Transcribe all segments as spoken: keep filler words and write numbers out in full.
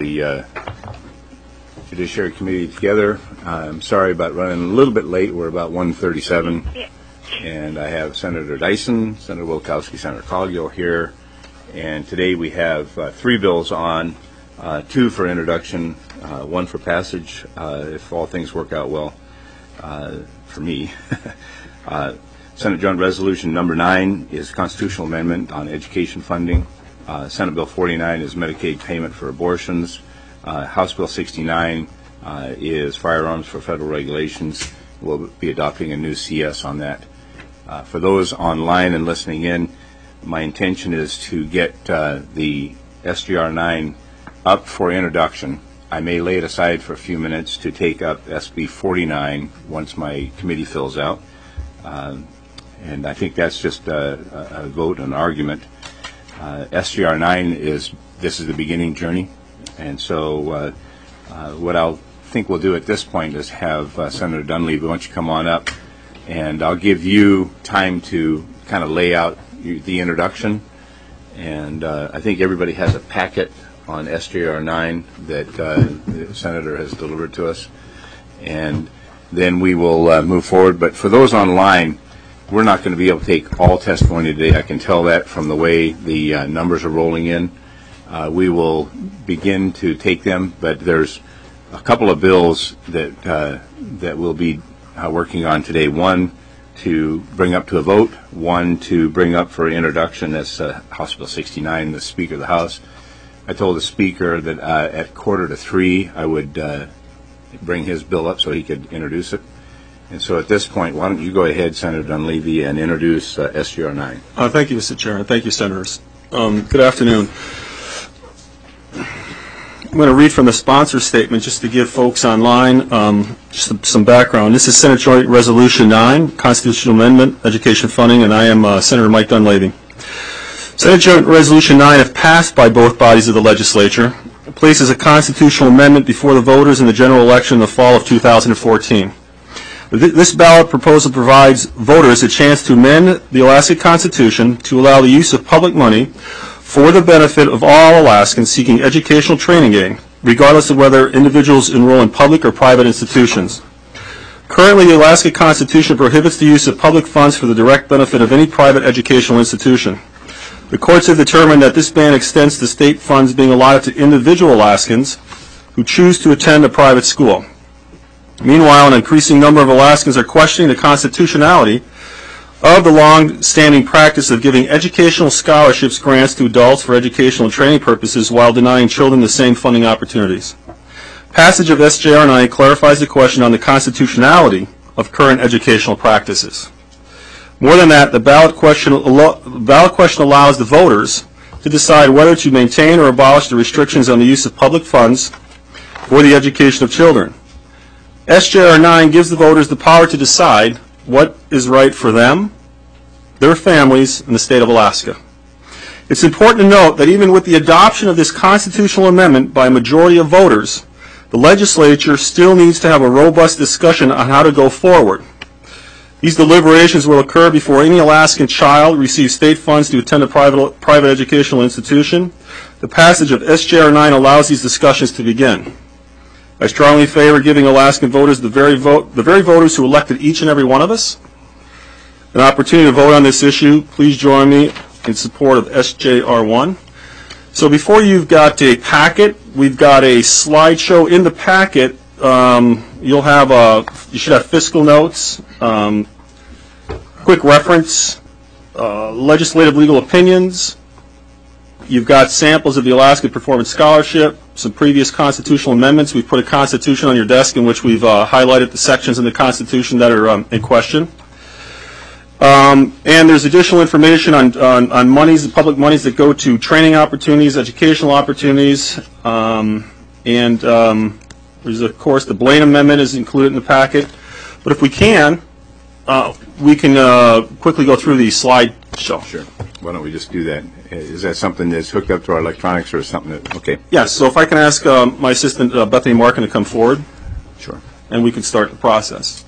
the uh, Judiciary Committee together. Uh, I'm sorry about running a little bit late. We're about one thirty-seven, and I have Senator Dyson, Senator Wilkowski, Senator Coghill here, and today we have uh, three bills on, uh, two for introduction, uh, one for passage, uh, if all things work out well uh, for me. uh, Senate Joint Resolution number nine is constitutional amendment on education funding. Uh, Senate Bill forty-nine is Medicaid payment for abortions. Uh, House Bill sixty-nine uh, is firearms for federal regulations. We'll be adopting a new C S on that. Uh, for those online and listening in, my intention is to get uh, the S G R nine up for introduction. I may lay it aside for a few minutes to take up S B forty-nine once my committee fills out. Uh, and I think that's just a, a vote, an argument. Uh, S G R nine is, this is the beginning journey, and so uh, uh, what I'll think we'll do at this point is have uh, Senator Dunleavy, why don't you come on up, and I'll give you time to kind of lay out the introduction, and uh, I think everybody has a packet on S G R nine that uh, the Senator has delivered to us, and then we will uh, move forward. But for those online, we're not going to be able to take all testimony today. I can tell that from the way the uh, numbers are rolling in. Uh, we will begin to take them, but there's a couple of bills that uh, that we'll be uh, working on today. One to bring up to a vote, one to bring up for introduction. That's uh, House Bill sixty-nine, the Speaker of the House. I told the Speaker that uh, at quarter to three I would uh, bring his bill up so he could introduce it. And so at this point, why don't you go ahead, Senator Dunleavy, and introduce uh, S G R nine. Uh, thank you, Mister Chairman. Thank you, Senators. Um, good afternoon. I'm going to read from the sponsor statement just to give folks online um, just some background. This is Senate Joint Resolution nine, Constitutional Amendment, Education Funding, and I am uh, Senator Mike Dunleavy. Senate Joint Resolution nine, if passed by both bodies of the legislature, places a constitutional amendment before the voters in the general election in the fall of two thousand fourteen. This ballot proposal provides voters a chance to amend the Alaska Constitution to allow the use of public money for the benefit of all Alaskans seeking educational training aid, regardless of whether individuals enroll in public or private institutions. Currently, the Alaska Constitution prohibits the use of public funds for the direct benefit of any private educational institution. The courts have determined that this ban extends to state funds being allotted to individual Alaskans who choose to attend a private school. Meanwhile, an increasing number of Alaskans are questioning the constitutionality of the long-standing practice of giving educational scholarships grants to adults for educational and training purposes while denying children the same funding opportunities. Passage of S G R nine clarifies the question on the constitutionality of current educational practices. More than that, the ballot question, ballot question allows the voters to decide whether to maintain or abolish the restrictions on the use of public funds for the education of children. S G R nine gives the voters the power to decide what is right for them, their families, and the state of Alaska. It's important to note that even with the adoption of this constitutional amendment by a majority of voters, the legislature still needs to have a robust discussion on how to go forward. These deliberations will occur before any Alaskan child receives state funds to attend a private, private educational institution. The passage of S G R nine allows these discussions to begin. I strongly favor giving Alaskan voters, the very, vote, the very voters who elected each and every one of us, an opportunity to vote on this issue. Please join me in support of S J R one. So before you've got a packet, we've got a slideshow in the packet. Um, you'll have a, you should have fiscal notes, um, quick reference, uh, legislative legal opinions. You've got samples of the Alaska Performance Scholarship, some previous constitutional amendments. We've put a constitution on your desk in which we've uh, highlighted the sections in the Constitution that are um, in question. Um, and there's additional information on, on, on monies, the public monies that go to training opportunities, educational opportunities, um, and um, there's, of course, the Blaine Amendment is included in the packet. But if we can, uh, we can uh, quickly go through the slideshow. Sure. Why don't we just do that? Is that something that's hooked up to our electronics or something that, okay. Yes, so if I can ask um, my assistant, uh, Bethany Markin, to come forward. Sure. And we can start the process.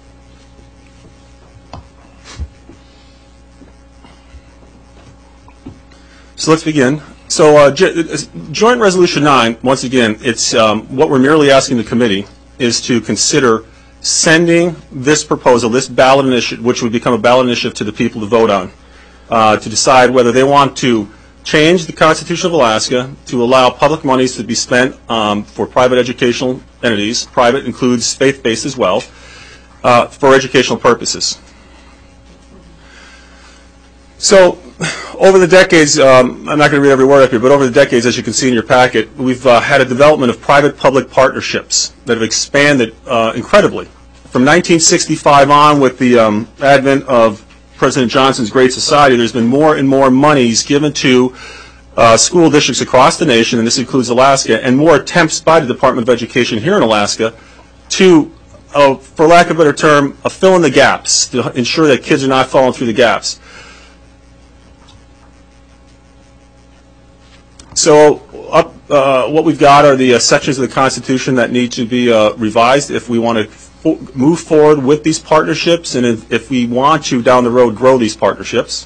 So let's begin. So uh, Joint Resolution nine, once again, it's um, what we're merely asking the committee is to consider sending this proposal, this ballot initiative, which would become a ballot initiative to the people to vote on, uh, to decide whether they want to change the Constitution of Alaska to allow public monies to be spent um, for private educational entities. Private includes faith-based as well, uh, for educational purposes. So over the decades, um, I'm not going to read every word up here, but over the decades, as you can see in your packet, we've uh, had a development of private-public partnerships that have expanded uh, incredibly. From nineteen sixty-five on, with the um, advent of President Johnson's Great Society, there's been more and more monies given to uh, school districts across the nation, and this includes Alaska, and more attempts by the Department of Education here in Alaska to, uh, for lack of a better term, uh, fill in the gaps, to ensure that kids are not falling through the gaps. So up, uh, what we've got are the uh, sections of the Constitution that need to be uh, revised if we want to fo move forward with these partnerships, and if, if we want to, down the road, grow these partnerships.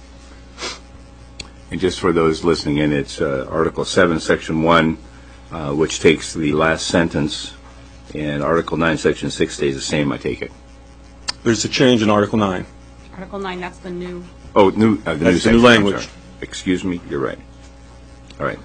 And just for those listening in, it's uh, Article seven, Section one, uh, which takes the last sentence, and Article nine, Section six stays the same, I take it. There's a change in Article nine. Article nine, that's the new. Oh, new, uh, the new, that's the new language. Excuse me, you're right. All right.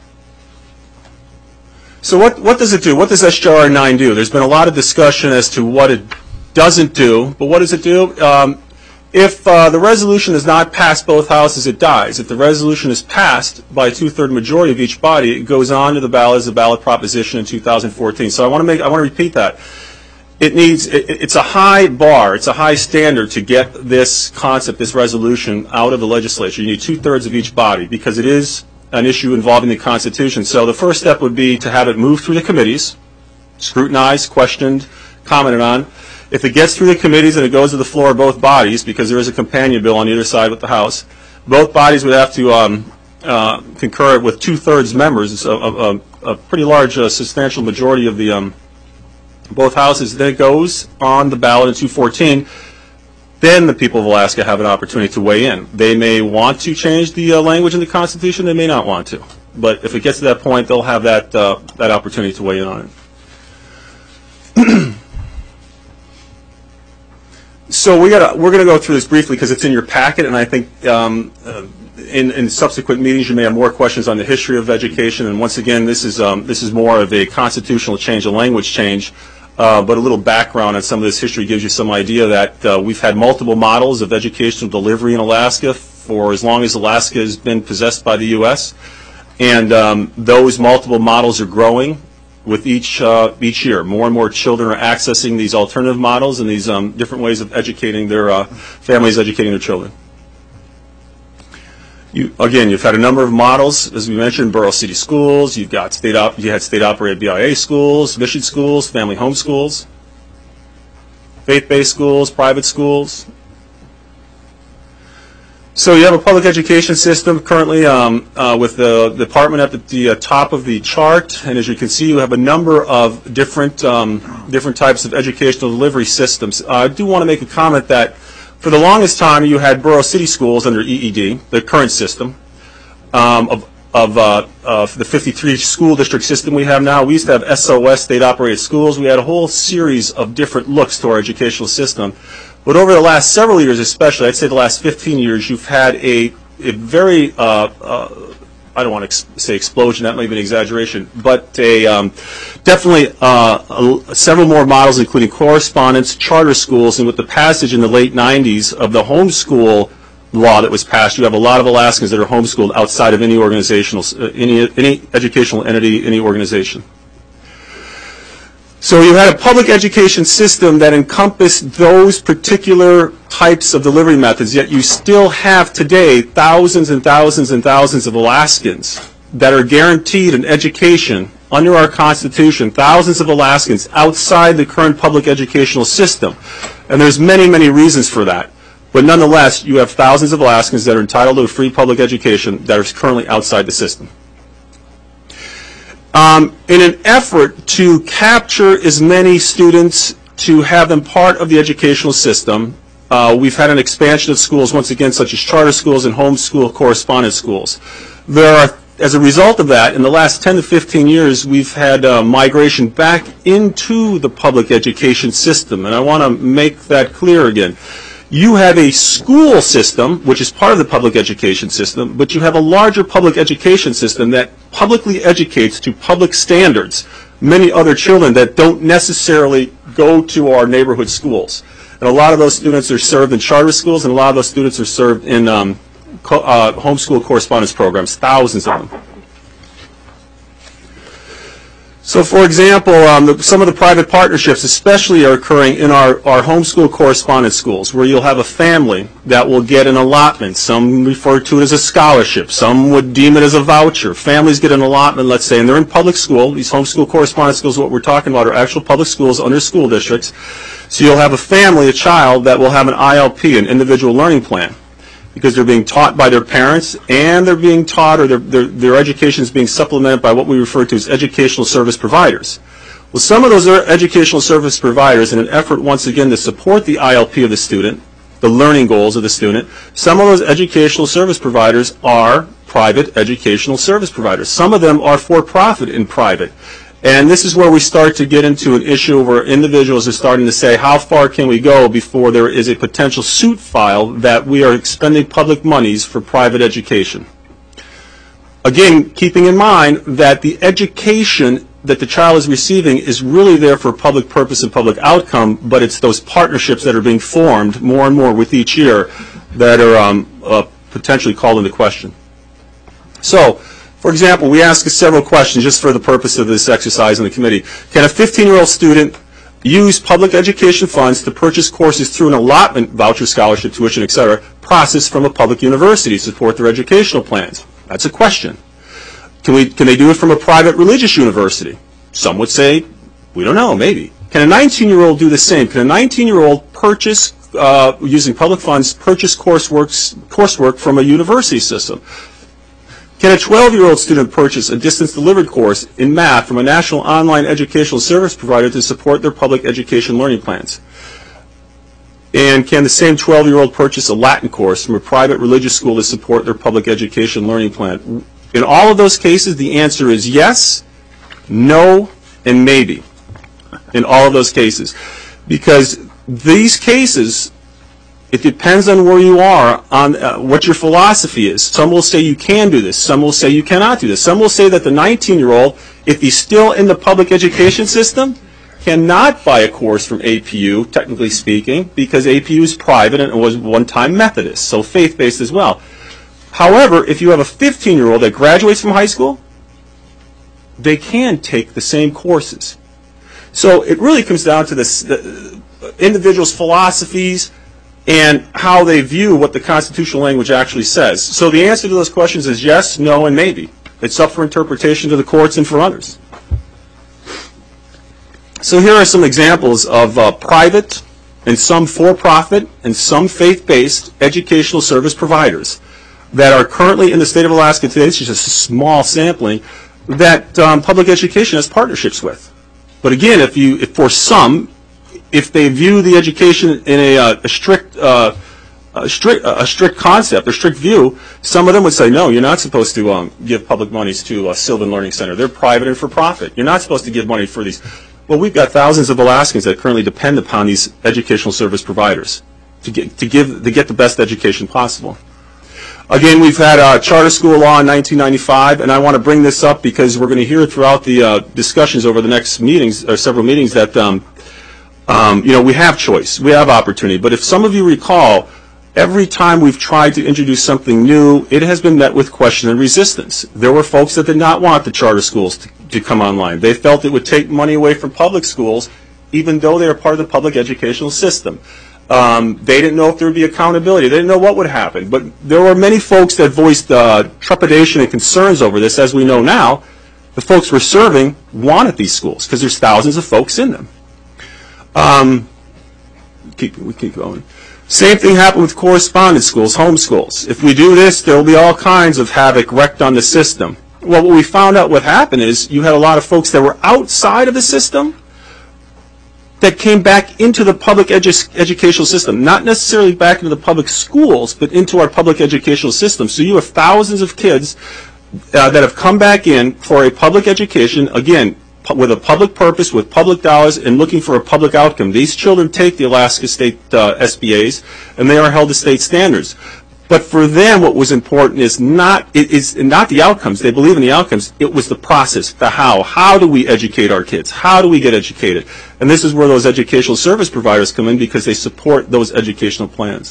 So what, what does it do? What does S J R nine do? There's been a lot of discussion as to what it doesn't do, but what does it do? Um, if uh, the resolution is not passed both houses, it dies. If the resolution is passed by a two-third majority of each body, it goes on to the ballot as a ballot proposition in two thousand fourteen. So I want to make, I want to repeat that. It needs, it, it's a high bar, it's a high standard to get this concept, this resolution out of the legislature. You need two-thirds of each body because it is an issue involving the Constitution. So the first step would be to have it move through the committees, scrutinized, questioned, commented on. If it gets through the committees and it goes to the floor of both bodies, because there is a companion bill on either side with the House, both bodies would have to um, uh, concur with two-thirds members, a, a, a pretty large, uh, substantial majority of the um, both houses. Then it goes on the ballot in two fourteen. Then the people of Alaska have an opportunity to weigh in. They may want to change the uh, language in the Constitution. They may not want to. But if it gets to that point, they'll have that uh, that opportunity to weigh in on it. So we gotta, we're going to go through this briefly because it's in your packet, and I think um, uh, in, in subsequent meetings you may have more questions on the history of education. And once again, this is um, this is more of a constitutional change, a language change. Uh, but a little background on some of this history gives you some idea that uh, we've had multiple models of educational delivery in Alaska for as long as Alaska has been possessed by the U S And um, those multiple models are growing with each uh, each year. More and more children are accessing these alternative models and these um, different ways of educating their uh, families, educating their children. You, again, you've had a number of models, as we mentioned, Borough City Schools. You've got state op you had state-operated B I A schools, mission schools, family home schools, faith-based schools, private schools. So you have a public education system currently um, uh, with the department at the, the uh, top of the chart, and as you can see, you have a number of different um, different types of educational delivery systems. Uh, I do want to make a comment that for the longest time, you had Borough City Schools under E E D, the current system, um, of, of uh, uh, the fifty-three school district system we have now. We used to have S O S, state-operated schools. We had a whole series of different looks to our educational system. But over the last several years, especially, I'd say the last fifteen years, you've had a, a very, uh, uh, I don't want to ex say explosion, that might be an exaggeration, but a um, definitely uh, a, several more models, including correspondence, charter schools, and with the passage in the late nineties of the homeschool law that was passed, you have a lot of Alaskans that are homeschooled outside of any organizational, uh, any, any educational entity, any organization. So you had a public education system that encompassed those particular types of delivery methods, yet you still have today thousands and thousands and thousands of Alaskans that are guaranteed an education under our Constitution, thousands of Alaskans outside the current public educational system. And there's many, many reasons for that. But nonetheless, you have thousands of Alaskans that are entitled to a free public education that are currently outside the system. Um, in an effort to capture as many students, to have them part of the educational system, uh, we've had an expansion of schools, once again, such as charter schools and homeschool correspondence schools. There are as a result of that, in the last ten to fifteen years, we've had uh, migration back into the public education system. And I want to make that clear again. You have a school system, which is part of the public education system, but you have a larger public education system that publicly educates to public standards many other children that don't necessarily go to our neighborhood schools. And a lot of those students are served in charter schools, and a lot of those students are served in um, co uh, homeschool correspondence programs, thousands of them. So, for example, um, the, some of the private partnerships especially are occurring in our, our homeschool correspondence schools, where you'll have a family that will get an allotment. Some refer to it as a scholarship. Some would deem it as a voucher. Families get an allotment, let's say, and they're in public school. These homeschool correspondence schools, what we're talking about, are actual public schools under school districts. So you'll have a family, a child, that will have an I L P, an individual learning plan, because they're being taught by their parents, and they're being taught, or their, their, their education is being supplemented by what we refer to as educational service providers. Well, some of those educational service providers, in an effort, once again, to support the I L P of the student, the learning goals of the student, some of those educational service providers are private educational service providers. Some of them are for-profit and private. And this is where we start to get into an issue where individuals are starting to say, how far can we go before there is a potential suit filed that we are expending public monies for private education? Again, keeping in mind that the education that the child is receiving is really there for public purpose and public outcome, but it's those partnerships that are being formed more and more with each year that are um, uh, potentially called into question. So, for example, we ask several questions just for the purpose of this exercise in the committee. Can a fifteen-year-old student use public education funds to purchase courses through an allotment, voucher, scholarship, tuition, et cetera, process from a public university to support their educational plans? That's a question. Can we, can they do it from a private religious university? Some would say, we don't know, maybe. Can a nineteen-year-old do the same? Can a nineteen-year-old purchase, uh, using public funds, purchase coursework, coursework from a university system? Can a twelve-year-old student purchase a distance-delivered course in math from a national online educational service provider to support their public education learning plans? And can the same twelve-year-old purchase a Latin course from a private religious school to support their public education learning plan? In all of those cases, the answer is yes, no, and maybe. In all of those cases. Because these cases, it depends on where you are, on uh, what your philosophy is. Some will say you can do this. Some will say you cannot do this. Some will say that the nineteen-year-old, if he's still in the public education system, cannot buy a course from A P U, technically speaking, because A P U is private and it was one-time Methodist, so faith-based as well. However, if you have a fifteen-year-old that graduates from high school, they can take the same courses. So it really comes down to this, the individuals' philosophies and how they view what the constitutional language actually says. So the answer to those questions is yes, no, and maybe. It's up for interpretation to the courts and for others. So here are some examples of uh, private and some for-profit and some faith-based educational service providers that are currently in the state of Alaska today. It's just a small sampling that um, public education has partnerships with. But again, if you, if for some, if they view the education in a, uh, a strict, uh, a strict, a strict concept, a strict view, some of them would say, no, you're not supposed to um, give public monies to uh, Sylvan Learning Center. They're private and for profit. You're not supposed to give money for these. Well, we've got thousands of Alaskans that currently depend upon these educational service providers to get to give to get the best education possible. Again, we've had a charter school law in nineteen ninety-five, and I want to bring this up because we're going to hear throughout the uh, discussions over the next meetings, or several meetings, that um, um, you know, we have choice, we have opportunity. But if some of you recall, every time we've tried to introduce something new, it has been met with question and resistance. There were folks that did not want the charter schools to, to come online. They felt it would take money away from public schools, even though they are part of the public educational system. Um, they didn't know if there would be accountability. They didn't know what would happen. But there were many folks that voiced uh, trepidation and concerns over this. As we know now, the folks we're serving wanted these schools because there's thousands of folks in them. Um, keep, we keep going. Same thing happened with correspondence schools, home schools. If we do this, there will be all kinds of havoc wreaked on the system. Well, what we found out what happened is you had a lot of folks that were outside of the system that came back into the public edu educational system, not necessarily back into the public schools, but into our public educational system. So you have thousands of kids uh, that have come back in for a public education, again, pu- with a public purpose, with public dollars, and looking for a public outcome. These children take the Alaska State uh, S B As, and they are held to state standards. But for them, what was important is not it is not the outcomes. They believe in the outcomes. It was the process, the how. How do we educate our kids? How do we get educated? And this is where those educational service providers come in, because they support those educational plans.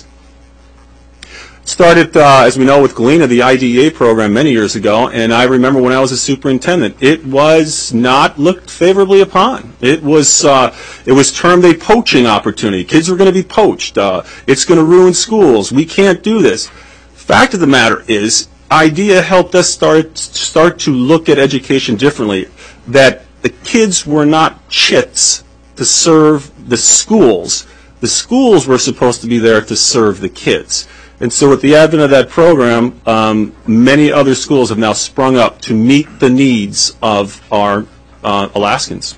Started, uh, as we know, with Galena, the I D E A program many years ago, and I remember when I was a superintendent, it was not looked favorably upon. It was uh, it was termed a poaching opportunity. Kids were going to be poached. Uh, it's going to ruin schools. We can't do this. Fact of the matter is, I D E A helped us start start to look at education differently. That the kids were not chits to serve the schools. The schools were supposed to be there to serve the kids. And so with the advent of that program, um, many other schools have now sprung up to meet the needs of our uh, Alaskans.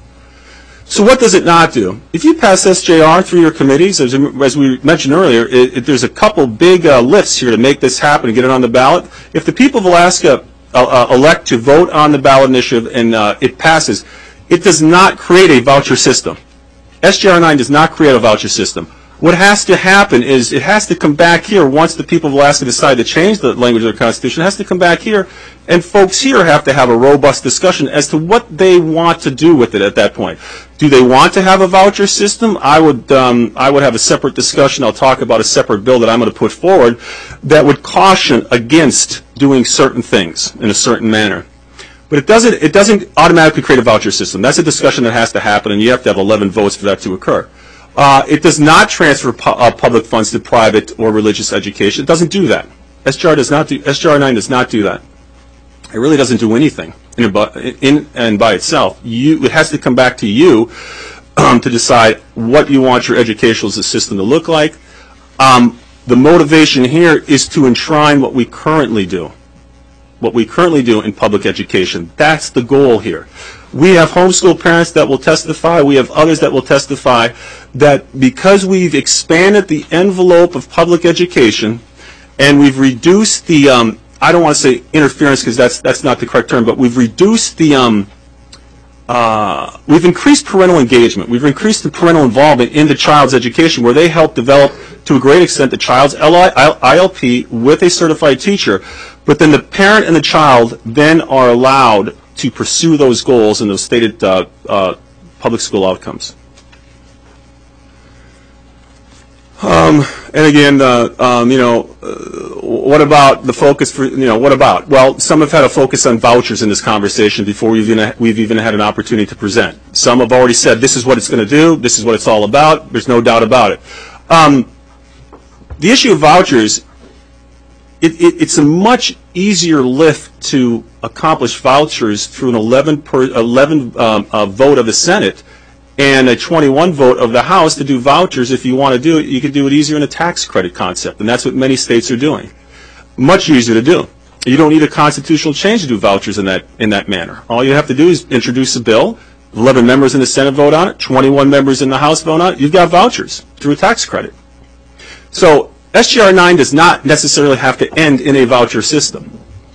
So what does it not do? If you pass S J R through your committees, as, as we mentioned earlier, it, it, there's a couple big uh, lifts here to make this happen and get it on the ballot. If the people of Alaska uh, uh, elect to vote on the ballot initiative and uh, it passes, it does not create a voucher system. S J R nine does not create a voucher system. What has to happen is it has to come back here once the people of Alaska decide to change the language of their Constitution. It has to come back here, and folks here have to have a robust discussion as to what they want to do with it at that point. Do they want to have a voucher system? I would, um, I would have a separate discussion. I'll talk about a separate bill that I'm going to put forward that would caution against doing certain things in a certain manner. But it doesn't, it doesn't automatically create a voucher system. That's a discussion that has to happen, and you have to have eleven votes for that to occur. Uh, it does not transfer pu uh, public funds to private or religious education. It doesn't do that. S J R does not do. S J R nine does not do that. It really doesn't do anything in, in and by itself. You, it has to come back to you um, to decide what you want your educational system to look like. Um, the motivation here is to enshrine what we currently do. What we currently do in public education. That's the goal here. We have homeschool parents that will testify. We have others that will testify that because we've expanded the envelope of public education and we've reduced the, um, I don't want to say interference because that's, that's not the correct term, but we've reduced the, um, uh, we've increased parental engagement. We've increased the parental involvement in the child's education where they help develop to a great extent the child's I L P with a certified teacher. But then the parent and the child then are allowed to pursue those goals and those stated uh, uh, public school outcomes. Um, and again, uh, um, you know, uh, what about the focus for, you know, what about? Well, some have had a focus on vouchers in this conversation before we've even, we've even had an opportunity to present. Some have already said this is what it's going to do, this is what it's all about, there's no doubt about it. Um, the issue of vouchers, It, it, it's a much easier lift to accomplish vouchers through an eleven, per, eleven um, uh, vote of the Senate and a twenty-one vote of the House to do vouchers. If you want to do it, you could do it easier in a tax credit concept, and that's what many states are doing. Much easier to do. You don't need a constitutional change to do vouchers in that, in that manner. All you have to do is introduce a bill, eleven members in the Senate vote on it, twenty-one members in the House vote on it, you've got vouchers through a tax credit. So S J R nine does not necessarily have to end in a voucher system.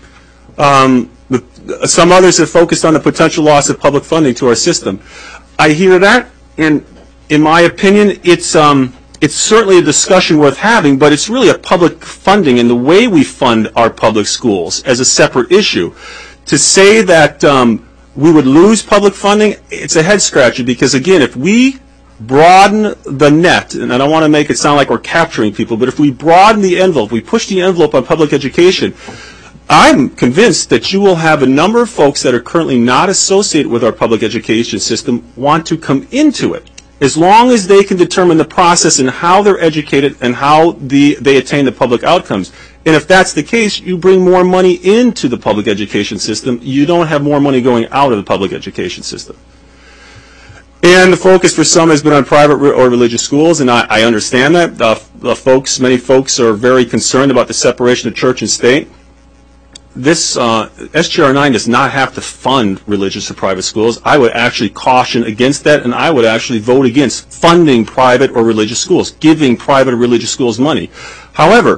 Um, some others have focused on the potential loss of public funding to our system. I hear that, and in my opinion, it's, um, it's certainly a discussion worth having, but it's really a public funding and the way we fund our public schools as a separate issue. To say that um, we would lose public funding, it's a head scratcher because, again, if we broaden the net, and I don't want to make it sound like we're capturing people, but if we broaden the envelope, we push the envelope on public education, I'm convinced that you will have a number of folks that are currently not associated with our public education system want to come into it, as long as they can determine the process and how they're educated and how the, they attain the public outcomes. And if that's the case, you bring more money into the public education system. You don't have more money going out of the public education system. And the focus for some has been on private or religious schools, and I, I understand that. Uh, the folks, many folks are very concerned about the separation of church and state. This uh, S J R nine does not have to fund religious or private schools. I would actually caution against that, and I would actually vote against funding private or religious schools, giving private or religious schools money. However,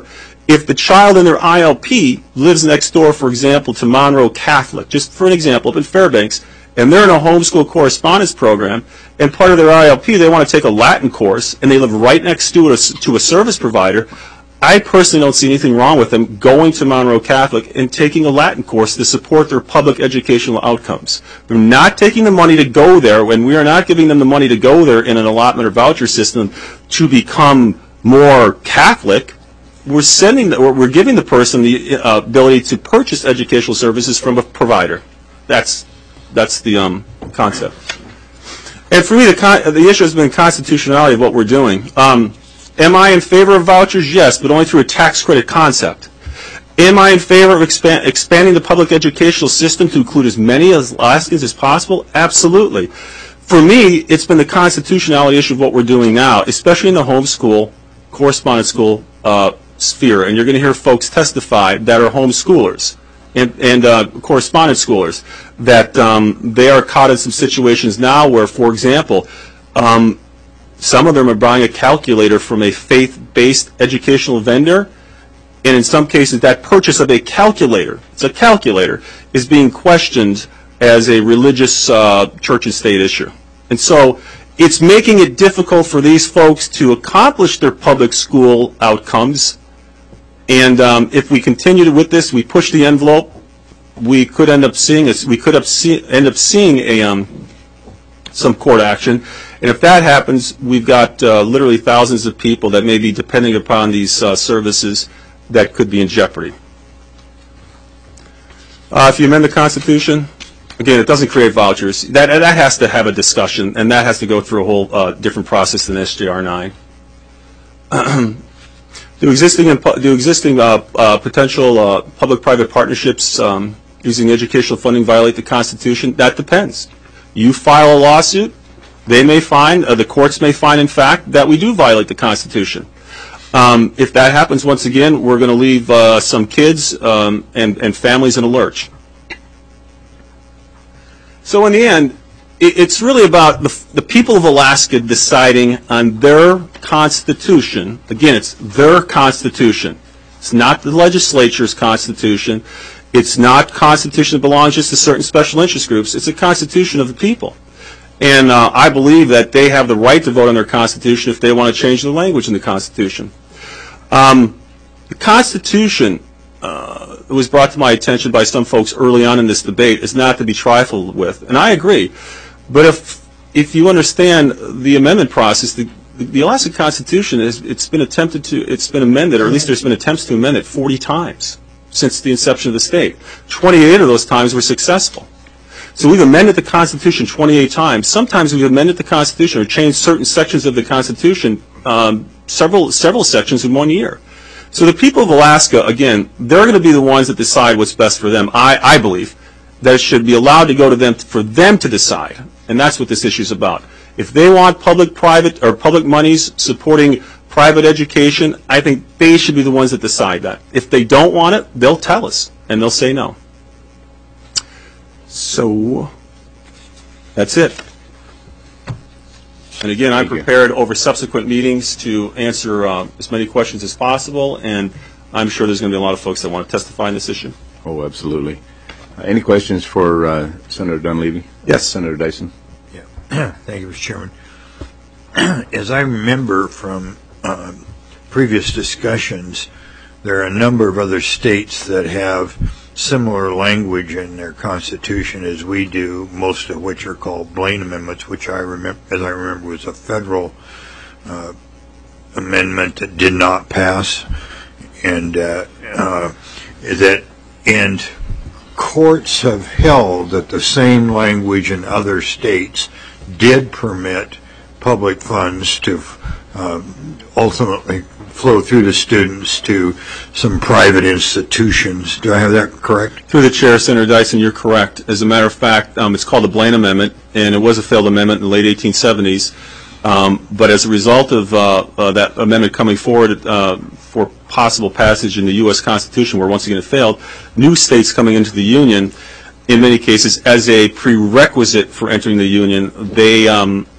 if the child in their I L P lives next door, for example, to Monroe Catholic, just for an example, up in Fairbanks, and they're in a homeschool correspondence program, and part of their I L P, they want to take a Latin course, and they live right next to a, to a service provider, I personally don't see anything wrong with them going to Monroe Catholic and taking a Latin course to support their public educational outcomes. They're not taking the money to go there, and we are not giving them the money to go there in an allotment or voucher system to become more Catholic. We're sending, the, we're giving the person the uh, ability to purchase educational services from a provider. That's that's the um, concept. And for me, the con the issue has been constitutionality of what we're doing. Um, am I in favor of vouchers? Yes, but only through a tax credit concept. Am I in favor of expand, expanding the public educational system to include as many Alaskans as possible? Absolutely. For me, it's been the constitutionality issue of what we're doing now, especially in the homeschool, correspondence school uh, sphere. And you're going to hear folks testify that are homeschoolers and, and uh, correspondence schoolers, that um, they are caught in some situations now where, for example, um, some of them are buying a calculator from a faith-based educational vendor, and in some cases that purchase of a calculator, it's a calculator, is being questioned as a religious uh, church and state issue. And so it's making it difficult for these folks to accomplish their public school outcomes. And um, if we continue with this, we push the envelope, we could end up seeing a, we could up see, end up seeing a um, some court action. And if that happens, we've got uh, literally thousands of people that may be depending upon these uh, services that could be in jeopardy. Uh, if you amend the Constitution, again, it doesn't create vouchers. That that has to have a discussion, and that has to go through a whole uh, different process than S J R nine. Do existing do existing uh, uh, potential uh, public-private partnerships um, using educational funding violate the Constitution? That depends. You file a lawsuit, they may find, uh, the courts may find, in fact, that we do violate the Constitution. Um, if that happens, once again, we're going to leave uh, some kids um, and, and families in a lurch. So in the end, it, it's really about the, the people of Alaska deciding on their Constitution. Again, it's their Constitution. It's not the legislature's Constitution. It's not Constitution that belongs just to certain special interest groups. It's a Constitution of the people. And uh, I believe that they have the right to vote on their Constitution if they want to change the language in the Constitution. Um, the Constitution, uh, it was brought to my attention by some folks early on in this debate, is not to be trifled with. And I agree. But if if you understand the amendment process, the, the Alaska Constitution, is, it's been attempted to, it's been amended, or at least there's been attempts to amend it forty times since the inception of the state. twenty-eight of those times were successful. So we've amended the Constitution twenty-eight times. Sometimes we've amended the Constitution or changed certain sections of the Constitution, um, several several sections in one year. So the people of Alaska, again, they're going to be the ones that decide what's best for them. I, I believe that it should be allowed to go to them for them to decide, and that's what this issue is about. If they want public-private or public monies supporting private education, I think they should be the ones that decide that. If they don't want it, they'll tell us, and they'll say no. So that's it. And again, I'm prepared over subsequent meetings to answer uh, as many questions as possible, and I'm sure there's going to be a lot of folks that want to testify on this issue. Oh, absolutely. Uh, any questions for uh, Senator Dunleavy? Yes. Senator Dyson? Yeah. Thank you, Mister Chairman. As I remember from uh, previous discussions, there are a number of other states that have similar language in their constitution as we do, most of which are called Blaine amendments, which I remember, as I remember, was a federal uh, amendment that did not pass, and uh, uh, that and courts have held that the same language in other states did permit public funds to uh, ultimately flow through the students to some private institutions. Do I have that correct? Through the chair, Senator Dyson, you're correct. As a matter of fact, um, it's called the Blaine Amendment, and it was a failed amendment in the late eighteen seventies. Um, but as a result of uh, uh, that amendment coming forward uh, for possible passage in the U S Constitution, where once again it failed, new states coming into the Union, in many cases, as a prerequisite for entering the Union, they um,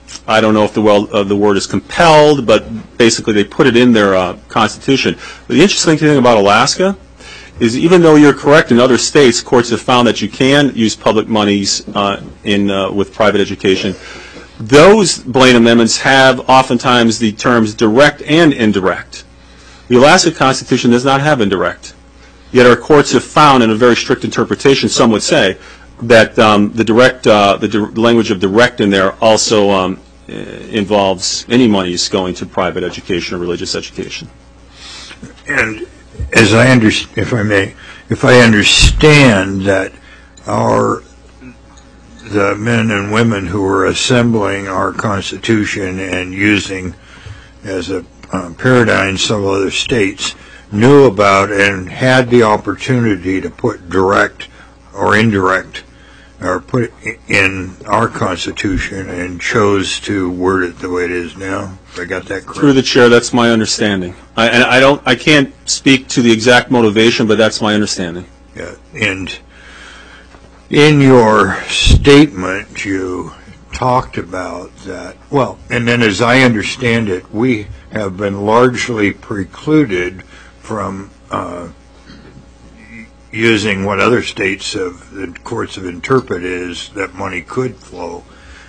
I don't know if the, well, uh, the word is compelled, but basically they put it in their uh, constitution. But the interesting thing about Alaska is even though you're correct, in other states, courts have found that you can use public monies uh, in uh, with private education. Those Blaine amendments have oftentimes the terms direct and indirect. The Alaska Constitution does not have indirect. Yet our courts have found, in a very strict interpretation, some would say, that um, the direct, uh, the di language of direct in there also um, involves any monies going to private education or religious education. And as I understand, if I may, if I understand that our the men and women who are assembling our Constitution and using as a um, paradigm some other states knew about and had the opportunity to put direct or indirect or put it in our Constitution and chose to word it the way it is now. I got that correct? Through the chair, that's my understanding. I, and I don't, I can't speak to the exact motivation, but that's my understanding. Yeah, and in your statement, you talked about that. Well, and then as I understand it, we have been largely precluded from uh, using what other states have, the courts have interpreted is that money could flow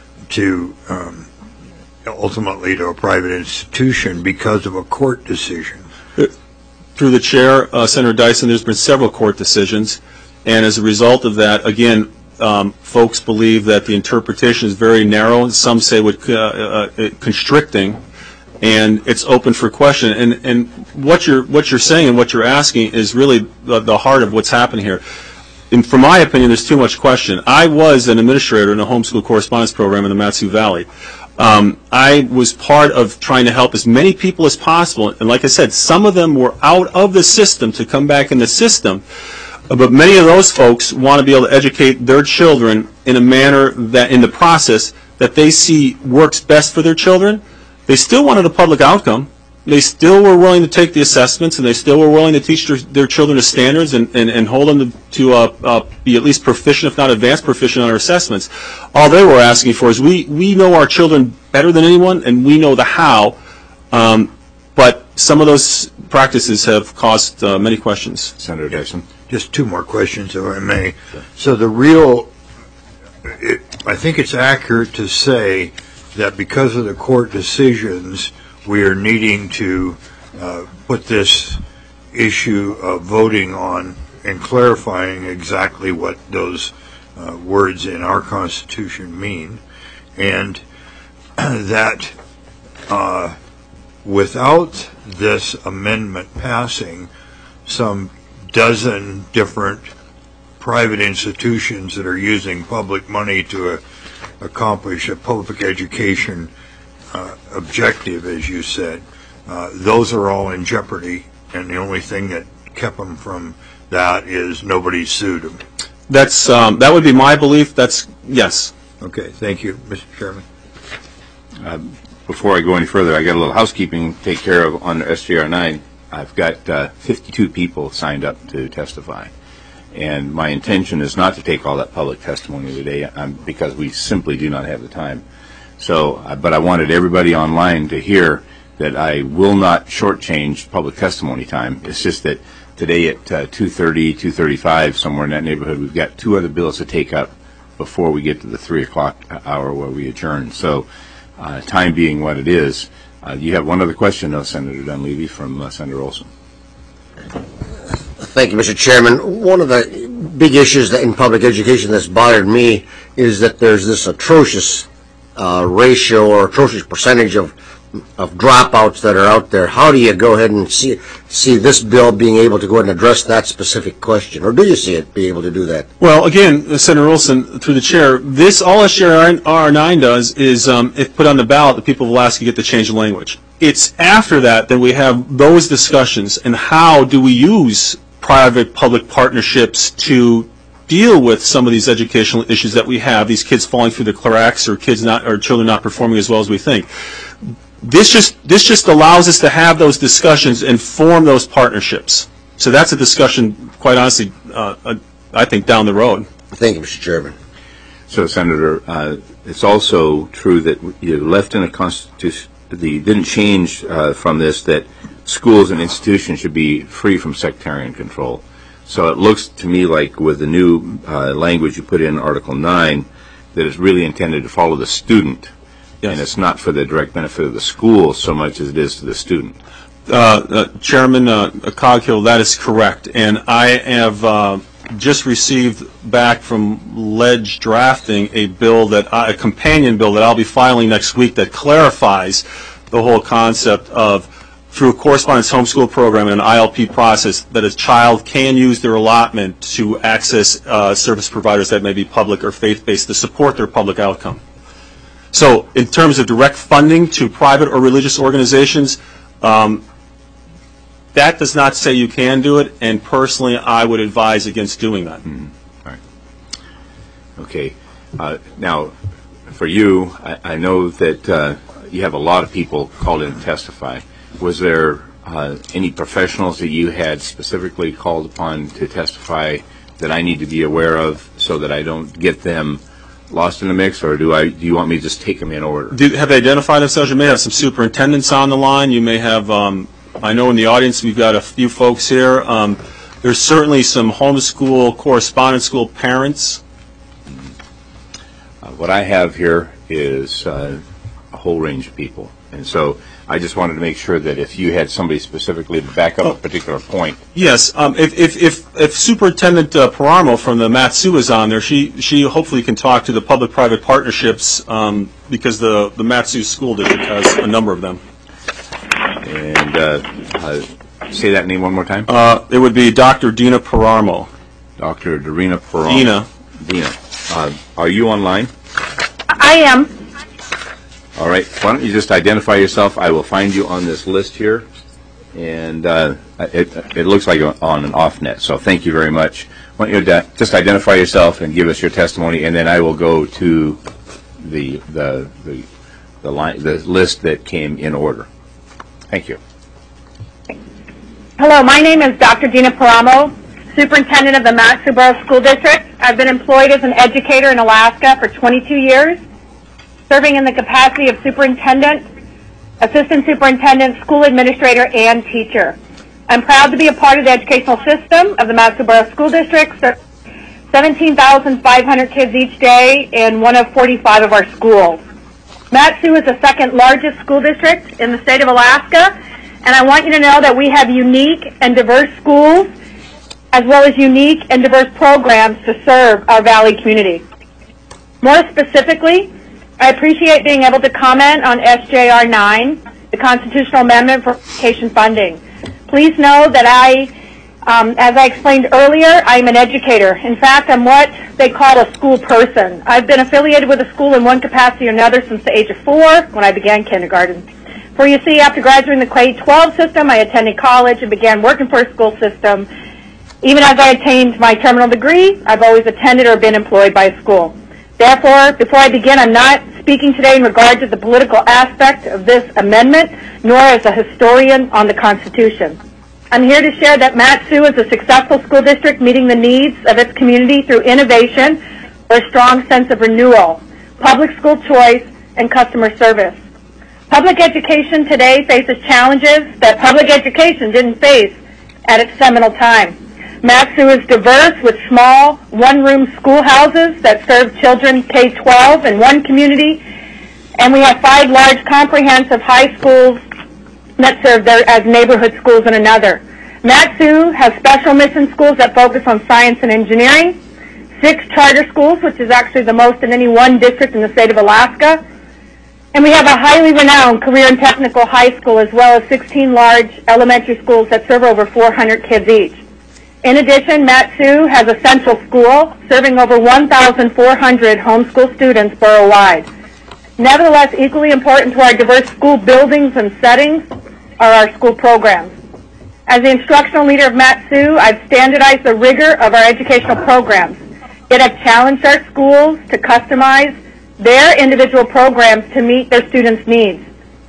to um, ultimately to a private institution because of a court decision. Through the chair, uh, Senator Dyson, there's been several court decisions, and as a result of that, again, um, folks believe that the interpretation is very narrow, and some say what, uh, uh, constricting, and it's open for question. And, and what you're what you're saying and what you're asking is really the, the heart of what's happening here. And from my opinion, there's too much question. I was an administrator in a homeschool correspondence program in the Mat-Su Valley. Um, I was part of trying to help as many people as possible, and like I said, some of them were out of the system to come back in the system, but many of those folks want to be able to educate their children in a manner that, in the process, that they see works best for their children. They still wanted a public outcome. They still were willing to take the assessments, and they still were willing to teach their, their children the standards and, and, and hold them to, to uh, uh, be at least proficient, if not advanced proficient on our assessments. All they were asking for is we, we know our children better than anyone, and we know the how, um, but some of those practices have caused uh, many questions. Senator Dyson. Just two more questions, if I may. Sure. So the real, it, I think it's accurate to say that because of the court decisions, we are needing to uh, put this issue of voting on and clarifying exactly what those uh, words in our Constitution mean, and that uh, without this amendment passing, some dozen different private institutions that are using public money to uh, accomplish a public education uh, objective, as you said, uh, those are all in jeopardy, and the only thing that kept them from that is nobody sued them. That's um, that would be my belief. That's yes. Okay, thank you, Mister Chairman. Uh, before I go any further, I got a little housekeeping to take care of on S J R nine. I've got uh, fifty-two people signed up to testify, and my intention is not to take all that public testimony today um, because we simply do not have the time. So, uh, but I wanted everybody online to hear that I will not shortchange public testimony time. It's just that today at uh, two thirty, two thirty-five, somewhere in that neighborhood, we've got two other bills to take up before we get to the three o'clock hour where we adjourn. So, uh, time being what it is, uh, you have one other question, though, Senator Dunleavy, from uh, Senator Olson. Thank you, Mister Chairman. One of the big issues that in public education that's bothered me is that there's this atrocious uh, ratio or atrocious percentage of of dropouts that are out there. How do you go ahead and see see this bill being able to go ahead and address that specific question, or do you see it be able to do that? Well, again, Senator Olson, through the chair, this all S J R nine does is um, if put on the ballot, the people of Alaska get to change the language. It's after that that we have those discussions and how do we use private-public partnerships to deal with some of these educational issues that we have, these kids falling through the cracks or kids not or children not performing as well as we think. This just this just allows us to have those discussions and form those partnerships. So that's a discussion, quite honestly, uh, uh, I think down the road. Thank you, Mister Chairman. So, Senator, uh, it's also true that you left in a constitution, the didn't change uh, from this that schools and institutions should be free from sectarian control. So it looks to me like with the new uh, language you put in Article nine that it's really intended to follow the student, yes. and it's not for the direct benefit of the school so much as it is to the student. Uh, uh, Chairman uh, Coghill, that is correct. And I have uh, just received back from Ledge Drafting a bill that I, a companion bill that I'll be filing next week that clarifies the whole concept of through a correspondence homeschool program and an I L P process that a child can use their allotment to access uh, service providers that may be public or faith-based to support their public outcome. So in terms of direct funding to private or religious organizations, um, that does not say you can do it, and personally I would advise against doing that. Mm-hmm. All right. Okay. Uh, now, for you, I, I know that uh, you have a lot of people called in to testify. Was there uh, any professionals that you had specifically called upon to testify that I need to be aware of so that I don't get them lost in the mix, or do I? Do you want me to just take them in order? Do, have they identified themselves? You may have some superintendents on the line. You may have, um, I know in the audience we've got a few folks here. Um, there's certainly some homeschool, correspondence school parents. Uh, what I have here is uh, a whole range of people, and so I just wanted to make sure that if you had somebody specifically to back up oh. a particular point. Yes, um, if, if, if, if Superintendent uh, Paramo from the Mat-Su is on there, she, she hopefully can talk to the public-private partnerships um, because the, the Mat-Su school district has a number of them. And uh, uh, say that name one more time. Uh, it would be Doctor Dina Paramo. Doctor Dorina Paramo. Dina. Dina. Uh, are you online? I am. All right. Why don't you just identify yourself? I will find you on this list here, and uh, it, it looks like on an off net. So thank you very much. Why don't you just identify yourself and give us your testimony, and then I will go to the the the the, line, the list that came in order. Thank you. Hello, my name is Doctor Dina Paramo, Superintendent of the Mat-Su Borough School District. I've been employed as an educator in Alaska for twenty-two years. Serving in the capacity of superintendent, assistant superintendent, school administrator, and teacher. I'm proud to be a part of the educational system of the Mat-Su Borough School District, seventeen thousand five hundred kids each day in one of forty-five of our schools. Mat-Su is the second largest school district in the state of Alaska, and I want you to know that we have unique and diverse schools, as well as unique and diverse programs to serve our Valley community. More specifically, I appreciate being able to comment on S J R nine, the constitutional amendment for education funding. Please know that I, um, as I explained earlier, I'm an educator. In fact, I'm what they call a school person. I've been affiliated with a school in one capacity or another since the age of four, when I began kindergarten. For you see, after graduating the K twelve system, I attended college and began working for a school system. Even as I attained my terminal degree, I've always attended or been employed by a school. Therefore, before I begin, I'm not speaking today in regard to the political aspect of this amendment, nor as a historian on the Constitution. I'm here to share that Mat-Su is a successful school district meeting the needs of its community through innovation or a strong sense of renewal, public school choice, and customer service. Public education today faces challenges that public education didn't face at its seminal time. Mat-Su is diverse with small, one-room schoolhouses that serve children K twelve in one community, and we have five large comprehensive high schools that serve their, as neighborhood schools in another. Mat-Su has special mission schools that focus on science and engineering, six charter schools, which is actually the most in any one district in the state of Alaska, and we have a highly renowned career and technical high school as well as sixteen large elementary schools that serve over four hundred kids each. In addition, Mat-Su has a central school serving over one thousand four hundred homeschool students borough-wide. Nevertheless, equally important to our diverse school buildings and settings are our school programs. As the instructional leader of Mat-Su, I've standardized the rigor of our educational programs, yet I've challenged our schools to customize their individual programs to meet their students' needs.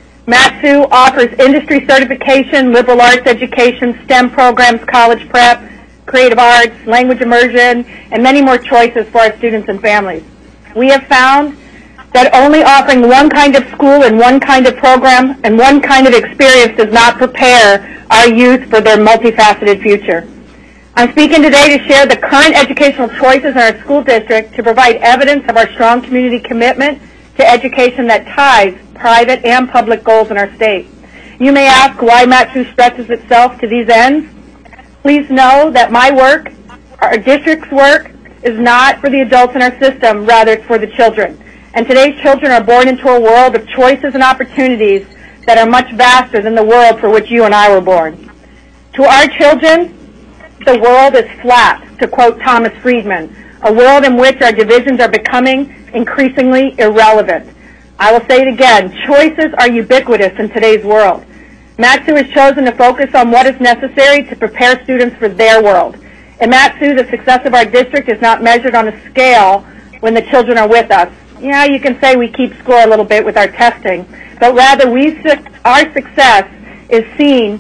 Mat-Su offers industry certification, liberal arts education, STEM programs, college prep, creative arts, language immersion, and many more choices for our students and families. We have found that only offering one kind of school and one kind of program and one kind of experience does not prepare our youth for their multifaceted future. I'm speaking today to share the current educational choices in our school district to provide evidence of our strong community commitment to education that ties private and public goals in our state. You may ask why Mat-Su stretches itself to these ends. Please know that my work, our district's work, is not for the adults in our system, rather it's for the children. And today's children are born into a world of choices and opportunities that are much vaster than the world for which you and I were born. To our children, the world is flat, to quote Thomas Friedman, a world in which our divisions are becoming increasingly irrelevant. I will say it again, choices are ubiquitous in today's world. Mat-Su has chosen to focus on what is necessary to prepare students for their world. In Mat-Su, the success of our district is not measured on a scale when the children are with us. Yeah, you can say we keep score a little bit with our testing, but rather we our success is seen,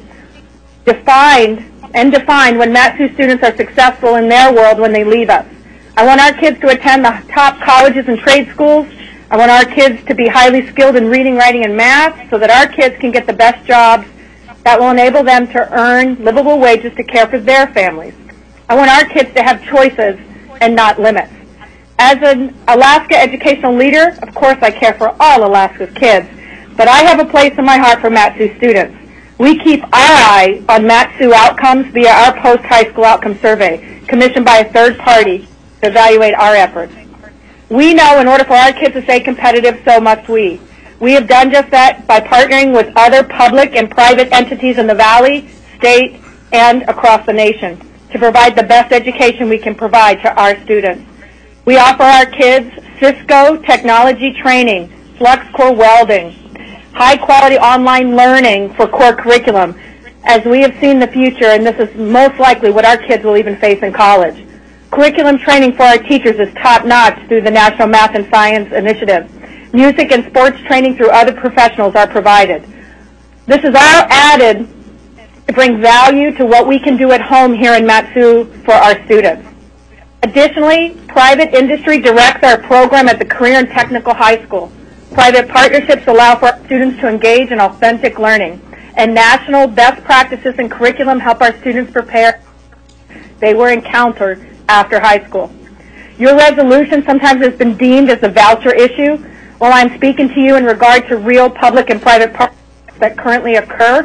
defined, and defined when Mat-Su students are successful in their world when they leave us. I want our kids to attend the top colleges and trade schools. I want our kids to be highly skilled in reading, writing, and math so that our kids can get the best jobs that will enable them to earn livable wages to care for their families. I want our kids to have choices and not limits. As an Alaska educational leader, of course I care for all Alaska's kids, but I have a place in my heart for Mat-Su students. We keep our eye on Mat-Su outcomes via our post-high school outcome survey, commissioned by a third party to evaluate our efforts. We know in order for our kids to stay competitive, so must we. We have done just that by partnering with other public and private entities in the Valley, state, and across the nation to provide the best education we can provide to our students. We offer our kids Cisco technology training, FlexCore welding, high-quality online learning for core curriculum, as we have seen the future, and this is most likely what our kids will even face in college. Curriculum training for our teachers is top-notch through the National Math and Science Initiative. Music and sports training through other professionals are provided. This is all added to bring value to what we can do at home here in Mat-Su for our students. Additionally, private industry directs our program at the Career and Technical High School. Private partnerships allow for our students to engage in authentic learning, and national best practices and curriculum help our students prepare they will encounter after high school. Your resolution sometimes has been deemed as a voucher issue. While I'm speaking to you in regard to real public and private partnerships that currently occur,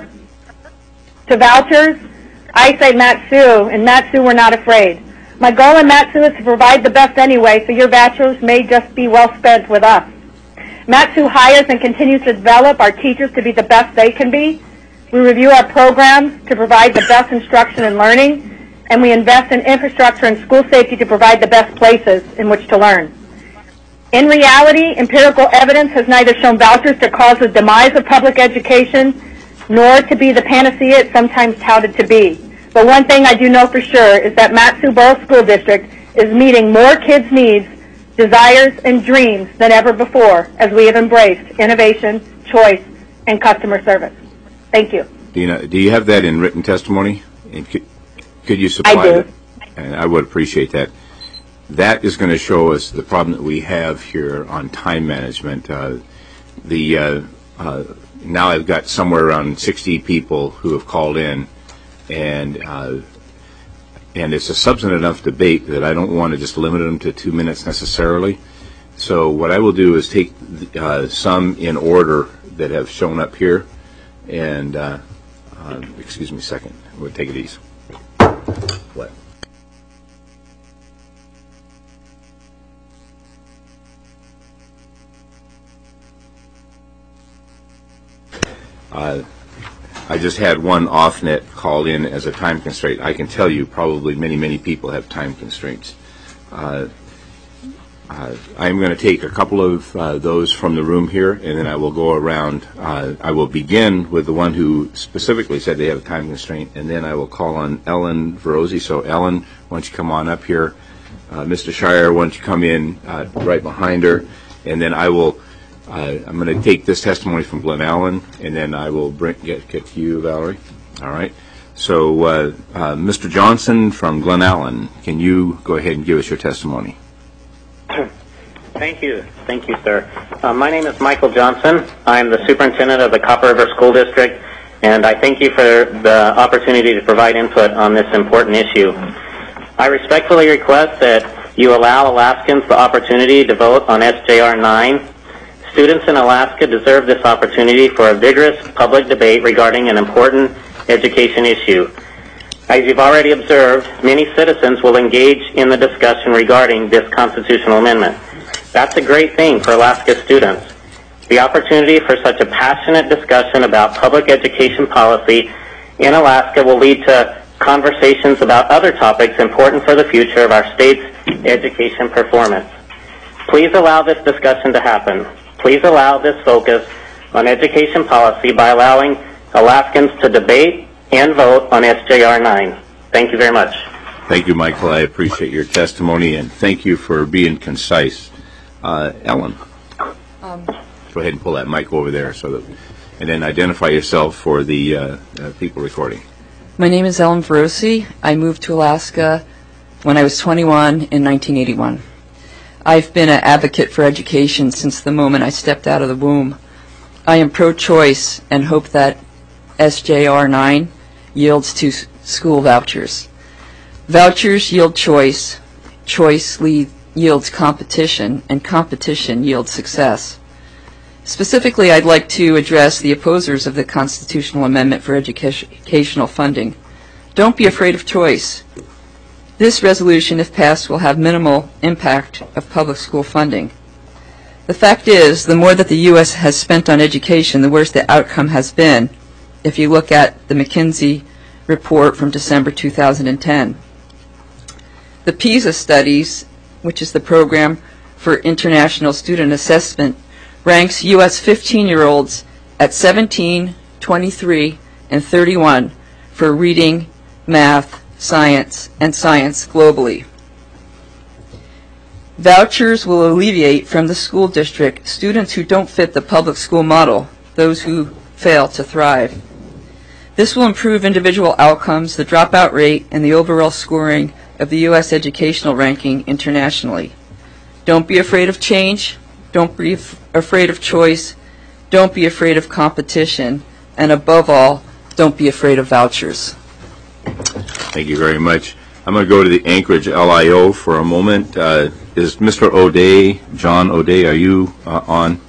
to vouchers, I say Mat-Su, and Mat-Su we're not afraid. My goal in Mat-Su is to provide the best anyway, so your vouchers may just be well spent with us. Mat-Su hires and continues to develop our teachers to be the best they can be. We review our programs to provide the best instruction and learning, and we invest in infrastructure and school safety to provide the best places in which to learn. In reality, empirical evidence has neither shown vouchers to cause the demise of public education, nor to be the panacea it's sometimes touted to be. But one thing I do know for sure is that Mat-Su Borough School District is meeting more kids' needs, desires, and dreams than ever before as we have embraced innovation, choice, and customer service. Thank you. Dina, do you have that in written testimony? And could, could you supply I do. that? And I would appreciate that. That is going to show us the problem that we have here on time management. Uh, the uh, uh, now I've got somewhere around sixty people who have called in, and uh, and it's a substantive enough debate that I don't want to just limit them to two minutes necessarily. So what I will do is take uh, some in order that have shown up here, and uh, uh, excuse me a second. We'll take it easy. What? Uh, I just had one off-net call in as a time constraint. I can tell you probably many, many people have time constraints. Uh, uh, I'm going to take a couple of uh, those from the room here, and then I will go around. Uh, I will begin with the one who specifically said they have a time constraint, and then I will call on Ellen Verozzi. So, Ellen, why don't you come on up here? Uh, Mister Shire, why don't you come in uh, right behind her, and then I will Uh, I'm going to take this testimony from Glen Allen, and then I will bring, get, get to you, Valerie. All right. So, uh, uh, Mister Johnson from Glen Allen, can you go ahead and give us your testimony? Thank you. Thank you, sir. Uh, my name is Michael Johnson. I'm the superintendent of the Copper River School District, and I thank you for the opportunity to provide input on this important issue. I respectfully request that you allow Alaskans the opportunity to vote on S J R nine. Students in Alaska deserve this opportunity for a vigorous public debate regarding an important education issue. As you've already observed, many citizens will engage in the discussion regarding this constitutional amendment. That's a great thing for Alaska students. The opportunity for such a passionate discussion about public education policy in Alaska will lead to conversations about other topics important for the future of our state's education performance. Please allow this discussion to happen. Please allow this focus on education policy by allowing Alaskans to debate and vote on S J R nine. Thank you very much. Thank you, Michael. I appreciate your testimony, and thank you for being concise. Uh, Ellen, Um, go ahead and pull that mic over there, so that, and then identify yourself for the uh, uh, people recording. my name is Ellen Verosi. I moved to Alaska when I was twenty-one in nineteen eighty-one. I've been an advocate for education since the moment I stepped out of the womb. I am pro-choice and hope that S J R nine yields to s- school vouchers. Vouchers yield choice, choice lead, yields competition, and competition yields success. Specifically, I'd like to address the opposers of the constitutional amendment for education- educational funding. Don't be afraid of choice. This resolution, if passed, will have minimal impact of public school funding. The fact is, the more that the U S has spent on education, the worse the outcome has been, if you look at the McKinsey report from December two thousand ten. The PISA studies, which is the Program for International Student Assessment, ranks U S fifteen-year-olds at seventeen, twenty-three, and thirty-one for reading, math, science, and science globally. Vouchers will alleviate from the school district students who don't fit the public school model, those who fail to thrive. This will improve individual outcomes, the dropout rate, and the overall scoring of the U S educational ranking internationally. Don't be afraid of change. Don't be af- afraid of choice. Don't be afraid of competition. And above all, don't be afraid of vouchers. Thank you very much. I'm going to go to the Anchorage L I O for a moment. Uh, is Mister O'Day, John O'Day, are you uh, on?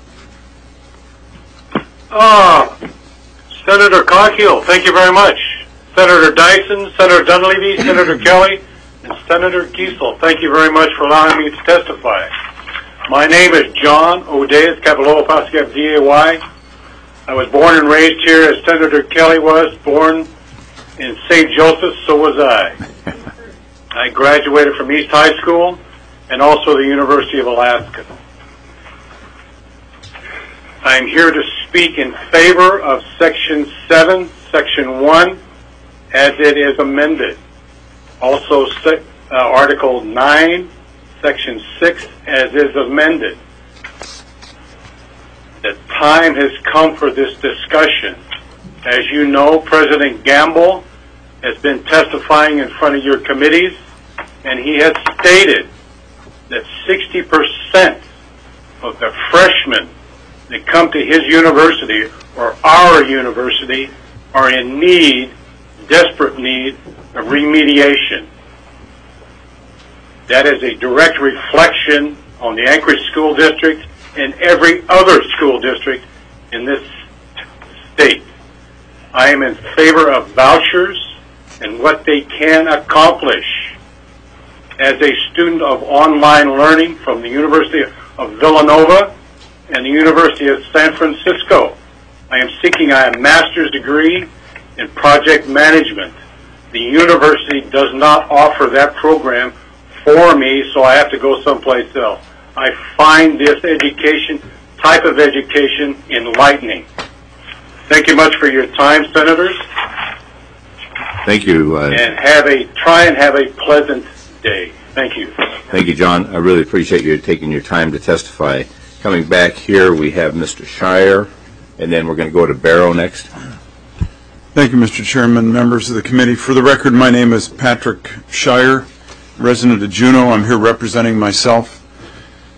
Uh, Senator Coghill, thank you very much. Senator Dyson, Senator Dunleavy, Senator Kelly, and Senator Giesel, thank you very much for allowing me to testify. My name is John O'Day, it's capital O, D A Y. I was born and raised here as Senator Kelly was, born in Saint Joseph, so was I. I graduated from East High School and also the University of Alaska. I am here to speak in favor of Section seven, Section one, as it is amended. Also, uh, Article nine, Section six, as is amended. The time has come for this discussion. As you know, President Gamble has been testifying in front of your committees, and he has stated that sixty percent of the freshmen that come to his university or our university are in need, desperate need of remediation. That is a direct reflection on the Anchorage School District and every other school district in this state. I am in favor of vouchers and what they can accomplish. As a student of online learning from the University of Villanova and the University of San Francisco, I am seeking a master's degree in project management. The university does not offer that program for me, so I have to go someplace else. I find this education, type of education, enlightening. Thank you much for your time, Senators. Thank you. Uh, and have a try and have a pleasant day. Thank you. Thank you, John. I really appreciate you taking your time to testify. Coming back here, we have Mister Shire, and then we're going to go to Barrow next. Thank you, Mister Chairman, members of the committee. For the record, my name is Patrick Shire, resident of Juneau. I'm here representing myself.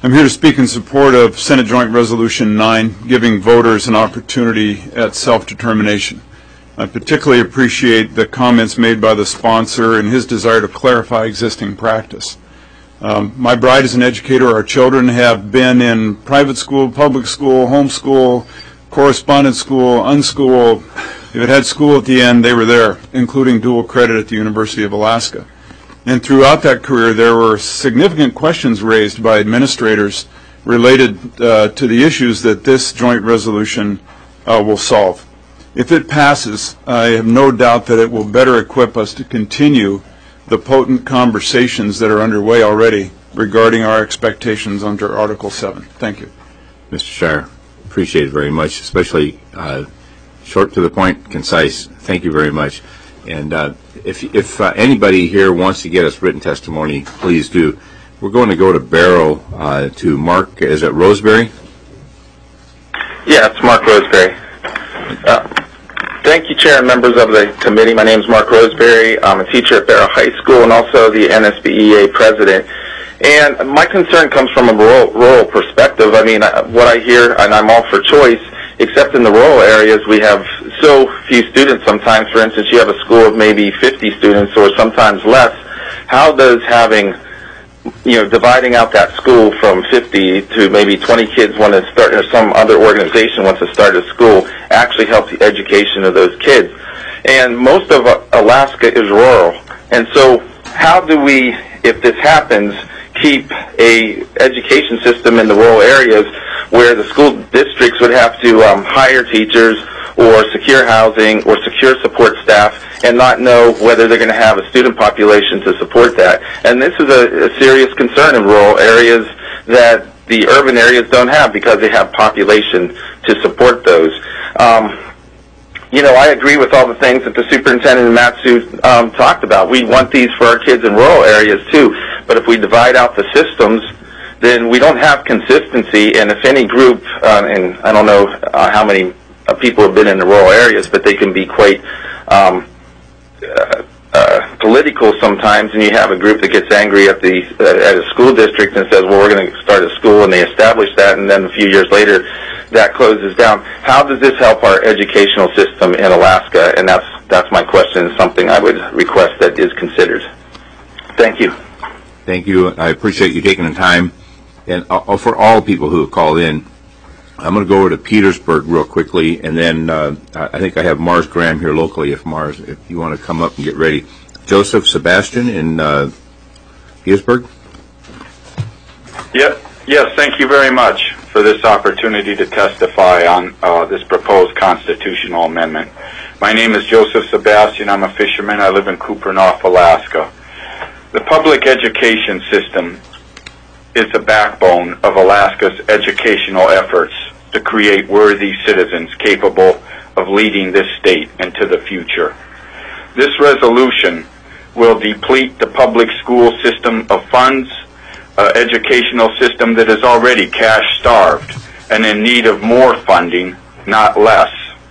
I'm here to speak in support of Senate Joint Resolution nine, giving voters an opportunity at self-determination. I particularly appreciate the comments made by the sponsor and his desire to clarify existing practice. Um, my bride is an educator. Our children have been in private school, public school, homeschool, correspondence school, unschool. If it had school at the end, they were there, including dual credit at the University of Alaska. And throughout that career, there were significant questions raised by administrators related uh, to the issues that this joint resolution uh, will solve. If it passes, I have no doubt that it will better equip us to continue the potent conversations that are underway already regarding our expectations under Article seven. Thank you. Mister Shire, appreciate it very much, especially uh, short to the point, concise. Thank you very much. And uh, if, if uh, anybody here wants to get us written testimony, please do. We're going to go to Barrow uh, to Mark. Is it Roseberry? Yeah, it's Mark Roseberry. Uh, thank you, Chair and members of the committee. My name is Mark Roseberry. I'm a teacher at Barrow High School and also the N S B E A president. And my concern comes from a rural, rural perspective. I mean, what I hear, and I'm all for choice, except in the rural areas, we have so few students sometimes. For instance, you have a school of maybe fifty students or sometimes less. How does having, you know, dividing out that school from fifty to maybe twenty kids want to start, or some other organization wants to start a school, actually help the education of those kids? And most of Alaska is rural. And so how do we, if this happens, keep a education system in the rural areas where the school districts would have to um, hire teachers or secure housing or secure support staff and not know whether they're going to have a student population to support that? And this is a, a serious concern in rural areas that the urban areas don't have because they have population to support those. Um, you know, I agree with all the things that the superintendent and Matsu um, talked about. We want these for our kids in rural areas too, but if we divide out the systems, then we don't have consistency. And if any group, uh, and I don't know uh, how many uh, people have been in the rural areas, but they can be quite um, uh, uh, political sometimes, and you have a group that gets angry at the uh, at a school district and says, well, we're going to start a school, and they establish that, and then a few years later that closes down. How does this help our educational system in Alaska? And that's that's my question, something I would request that is considered. Thank you. Thank you. I appreciate you taking the time. And uh, for all people who have called in, I'm going to go over to Petersburg real quickly, and then uh, I think I have Mars Graham here locally. If Mars, if you want to come up and get ready, Joseph Sebastian in uh, Petersburg. Yeah, yes. Thank you very much for this opportunity to testify on uh, this proposed constitutional amendment. My name is Joseph Sebastian. I'm a fisherman. I live in Kupreanof, Alaska. The public education system is the backbone of Alaska's educational efforts to create worthy citizens capable of leading this state into the future. This resolution will deplete the public school system of funds, an educational system that is already cash-starved and in need of more funding, not less.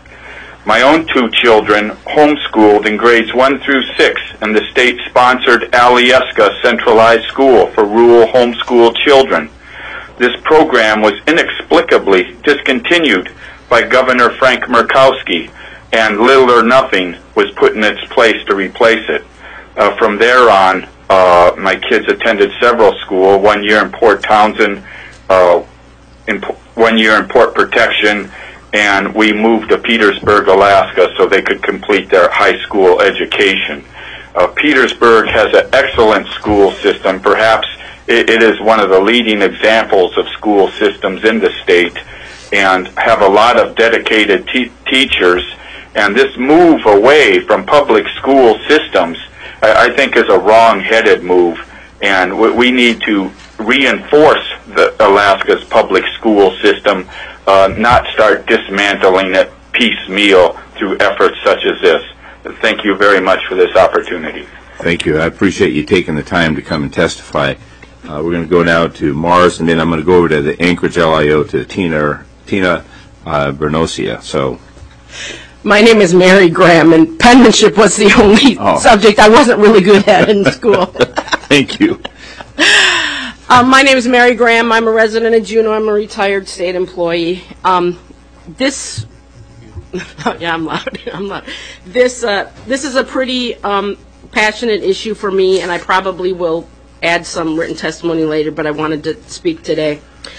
My own two children homeschooled in grades one through six in the state-sponsored Alyeska Centralized School for rural homeschool children. This program was inexplicably discontinued by Governor Frank Murkowski, and little or nothing was put in its place to replace it. Uh, from there on, uh, my kids attended several schools, one year in Port Townsend, uh, in, one year in Port Protection, and we moved to Petersburg, Alaska, so they could complete their high school education. Uh, Petersburg has an excellent school system. Perhaps it, it is one of the leading examples of school systems in the state, and have a lot of dedicated te- teachers. And this move away from public school systems, I, I think, is a wrong-headed move, and we, we need to reinforce the Alaska's public school system, Uh, not start dismantling it piecemeal through efforts such as this. Thank you very much for this opportunity. Thank you. I appreciate you taking the time to come and testify. Uh, we're going to go now to Mars, and then I'm going to go over to the Anchorage L I O to Tina Tina uh, Bernosia. So, my name is Mary Graham, and penmanship was the only oh. subject I wasn't really good at in school. Thank you. Um, my name is Mary Graham. I'm a resident of Juneau. I'm a retired state employee. Um, this, yeah, I'm loud. I'm loud. This, uh, this is a pretty um, passionate issue for me, and I probably will add some written testimony later, but I wanted to speak today.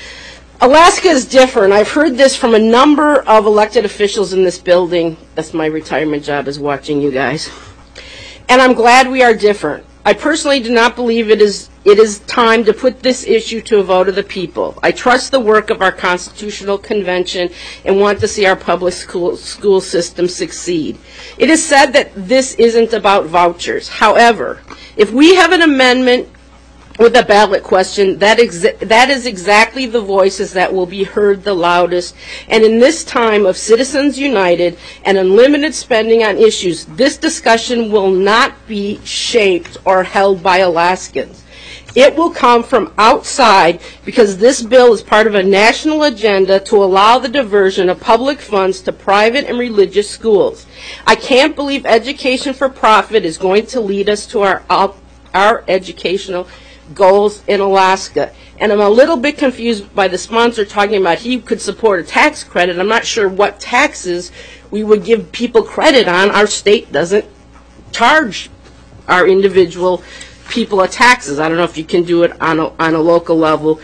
Alaska is different. I've heard this from a number of elected officials in this building. That's my retirement job, is watching you guys. And I'm glad we are different. I personally do not believe it is it is time to put this issue to a vote of the people. I trust the work of our Constitutional Convention and want to see our public school, school system succeed. It is said that this isn't about vouchers. However, if we have an amendment with a ballot question, that, exa that is exactly the voices that will be heard the loudest. And in this time of Citizens United and unlimited spending on issues, this discussion will not be shaped or held by Alaskans. It will come from outside because this bill is part of a national agenda to allow the diversion of public funds to private and religious schools. I can't believe education for profit is going to lead us to our, our educational goals in Alaska. And I'm a little bit confused by the sponsor talking about he could support a tax credit. I'm not sure what taxes we would give people credit on. Our state doesn't charge our individual people a taxes. I don't know if you can do it on a, on a local level.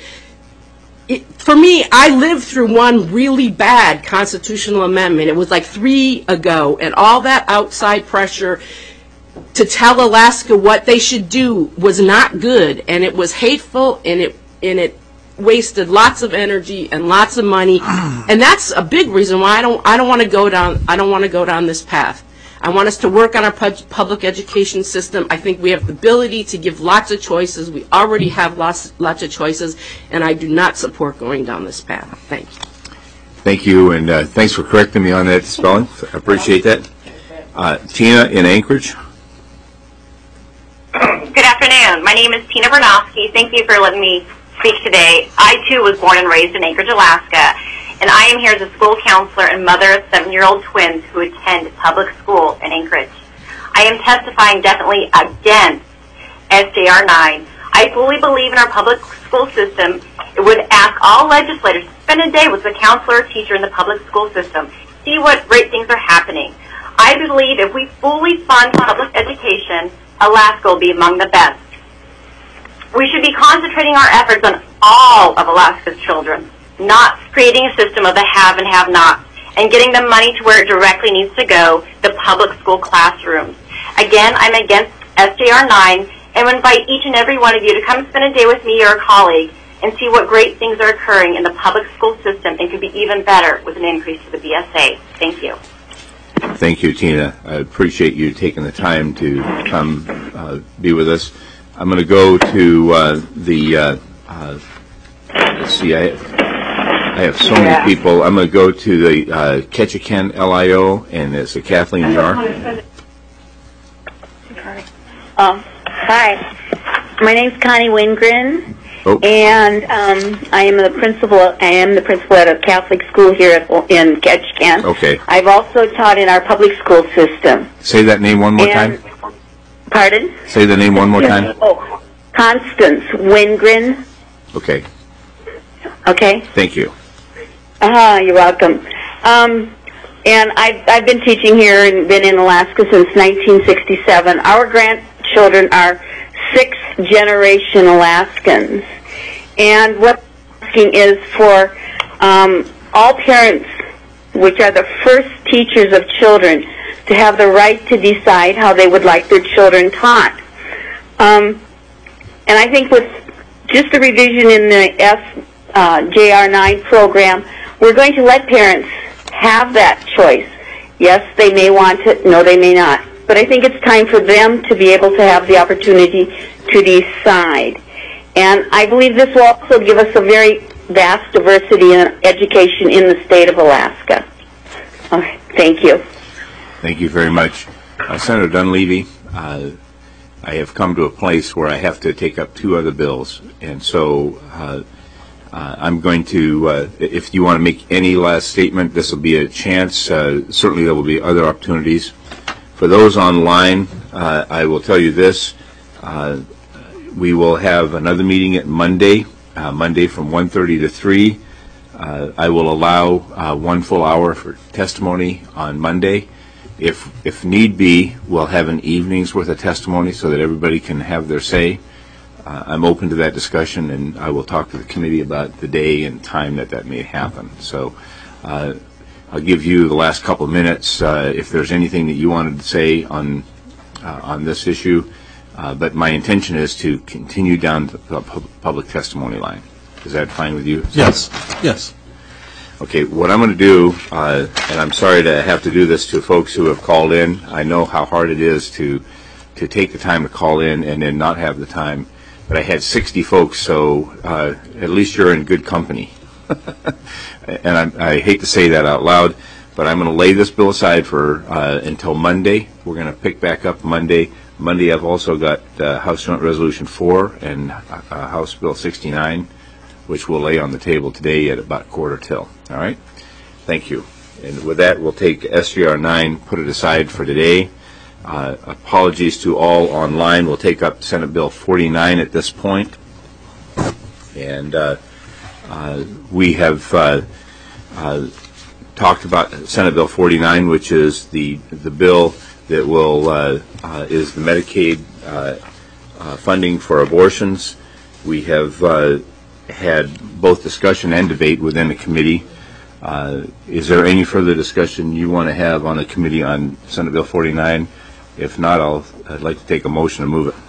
It, for me, I lived through one really bad constitutional amendment. It was like three ago, and all that outside pressure to tell Alaska what they should do was not good, and it was hateful, and it and it wasted lots of energy and lots of money, and that's a big reason why I don't I don't want to go down I don't want to go down this path. I want us to work on our pub public education system. I think we have the ability to give lots of choices. We already have lots lots of choices, and I do not support going down this path. Thank you. Thank you, and uh, thanks for correcting me on that spelling. I appreciate that. Uh, Tina in Anchorage. Good afternoon. My name is Tina Bernofsky. Thank you for letting me speak today. I, too, was born and raised in Anchorage, Alaska, and I am here as a school counselor and mother of seven-year-old twins who attend public school in Anchorage. I am testifying definitely against S J R nine. I fully believe in our public school system. It would ask all legislators to spend a day with a counselor or teacher in the public school system, see what great things are happening. I believe if we fully fund public education, Alaska will be among the best. We should be concentrating our efforts on all of Alaska's children, not creating a system of the have and have-nots, and getting the money to where it directly needs to go, the public school classrooms. Again, I'm against S J R nine, and would invite each and every one of you to come spend a day with me or a colleague and see what great things are occurring in the public school system and could be even better with an increase to the B S A. Thank you. Thank you, Tina. I appreciate you taking the time to come uh, be with us. I'm going to go to uh, the, uh, uh, let's see, I, I have so many people. I'm going to go to the uh, Ketchikan L I O, and it's a Kathleen Jar. Um, hi, my name's Connie Wingren, oh. and um, I am the principal. I am the principal at a Catholic school here at, in Ketchikan. Okay. I've also taught in our public school system. Say that name one more and, time. Pardon? Say the name one more time. Oh, Constance Wingren. Okay. Okay. Thank you. Ah, uh, you're welcome. Um, and I've I've been teaching here and been in Alaska since nineteen sixty-seven. Our grandchildren are sixth generation Alaskans, and what I'm asking is for um, all parents, which are the first teachers of children, to have the right to decide how they would like their children taught. Um, and I think with just a revision in the S J R nine program, we're going to let parents have that choice. Yes, they may want it. No, they may not. But I think it's time for them to be able to have the opportunity to decide. And I believe this will also give us a very vast diversity in education in the state of Alaska. All right. Thank you. Thank you very much. Uh, Senator Dunleavy, uh, I have come to a place where I have to take up two other bills. And so uh, uh, I'm going to, uh, if you want to make any last statement, this will be a chance. Uh, certainly there will be other opportunities. For those online, uh, I will tell you this. Uh, we will have another meeting at Monday, uh, Monday from one thirty to three. Uh, I will allow uh, one full hour for testimony on Monday. If if need be, we'll have an evening's worth of testimony so that everybody can have their say. Uh, I'm open to that discussion, and I will talk to the committee about the day and time that that may happen. So uh, I'll give you the last couple of minutes uh, if there's anything that you wanted to say on uh, on this issue. Uh, but my intention is to continue down the pub- public testimony line. Is that fine with you? Yes. Yes. Okay, what I'm going to do, uh, and I'm sorry to have to do this to folks who have called in. I know how hard it is to to take the time to call in and then not have the time. But I had sixty folks, so uh, at least you're in good company. And I, I hate to say that out loud, but I'm going to lay this bill aside for uh, until Monday. We're going to pick back up Monday. Monday, I've also got uh, House Joint Resolution four and uh, House Bill sixty-nine, which we'll lay on the table today at about quarter till. All right? Thank you. And with that, we'll take S G R nine, put it aside for today. Uh, apologies to all online. We'll take up Senate Bill forty-nine at this point. And uh, uh, we have uh, uh, talked about Senate Bill forty-nine, which is the the bill that will uh, uh, is the Medicaid uh, uh, funding for abortions. We have uh, had both discussion and debate within the committee. Uh, is there any further discussion you want to have on the committee on Senate Bill forty-nine? If not, I'll, I'd like to take a motion to move it.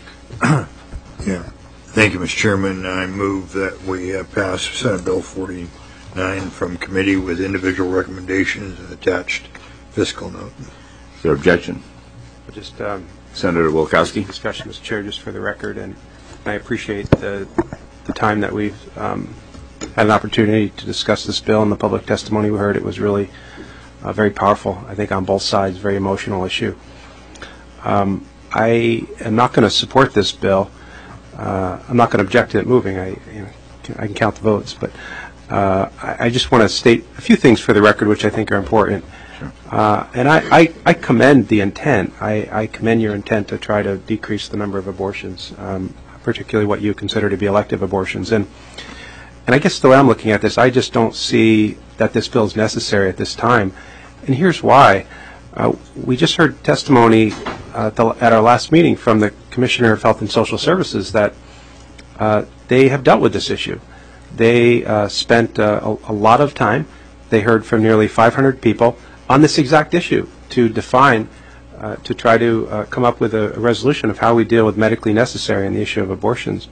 Yeah. Thank you, Mister Chairman. I move that we uh, pass Senate Bill forty-nine from committee with individual recommendations and attached fiscal note. Is there objection? Just um, Senator Wilkowski. Discussion, Mister Chair, just for the record, and I appreciate the, the time that we've um, had an opportunity to discuss this bill and the public testimony we heard. It was really uh, very powerful, I think, on both sides, very emotional issue. Um, I am not going to support this bill. Uh, I'm not going to object to it moving. I, you know, I can count the votes, but uh, I, I just want to state a few things for the record, which I think are important. Sure. Uh, and I, I, I commend the intent. I, I commend your intent to try to decrease the number of abortions, um, particularly what you consider to be elective abortions. And and I guess the way I'm looking at this, I just don't see that this bill is necessary at this time. And here's why. Uh, we just heard testimony uh, at, the, at our last meeting from the Commissioner of Health and Social Services that uh, they have dealt with this issue. They uh, spent uh, a, a lot of time. They heard from nearly five hundred people on this exact issue to define, uh, to try to uh, come up with a, a resolution of how we deal with medically necessary on the issue of abortions.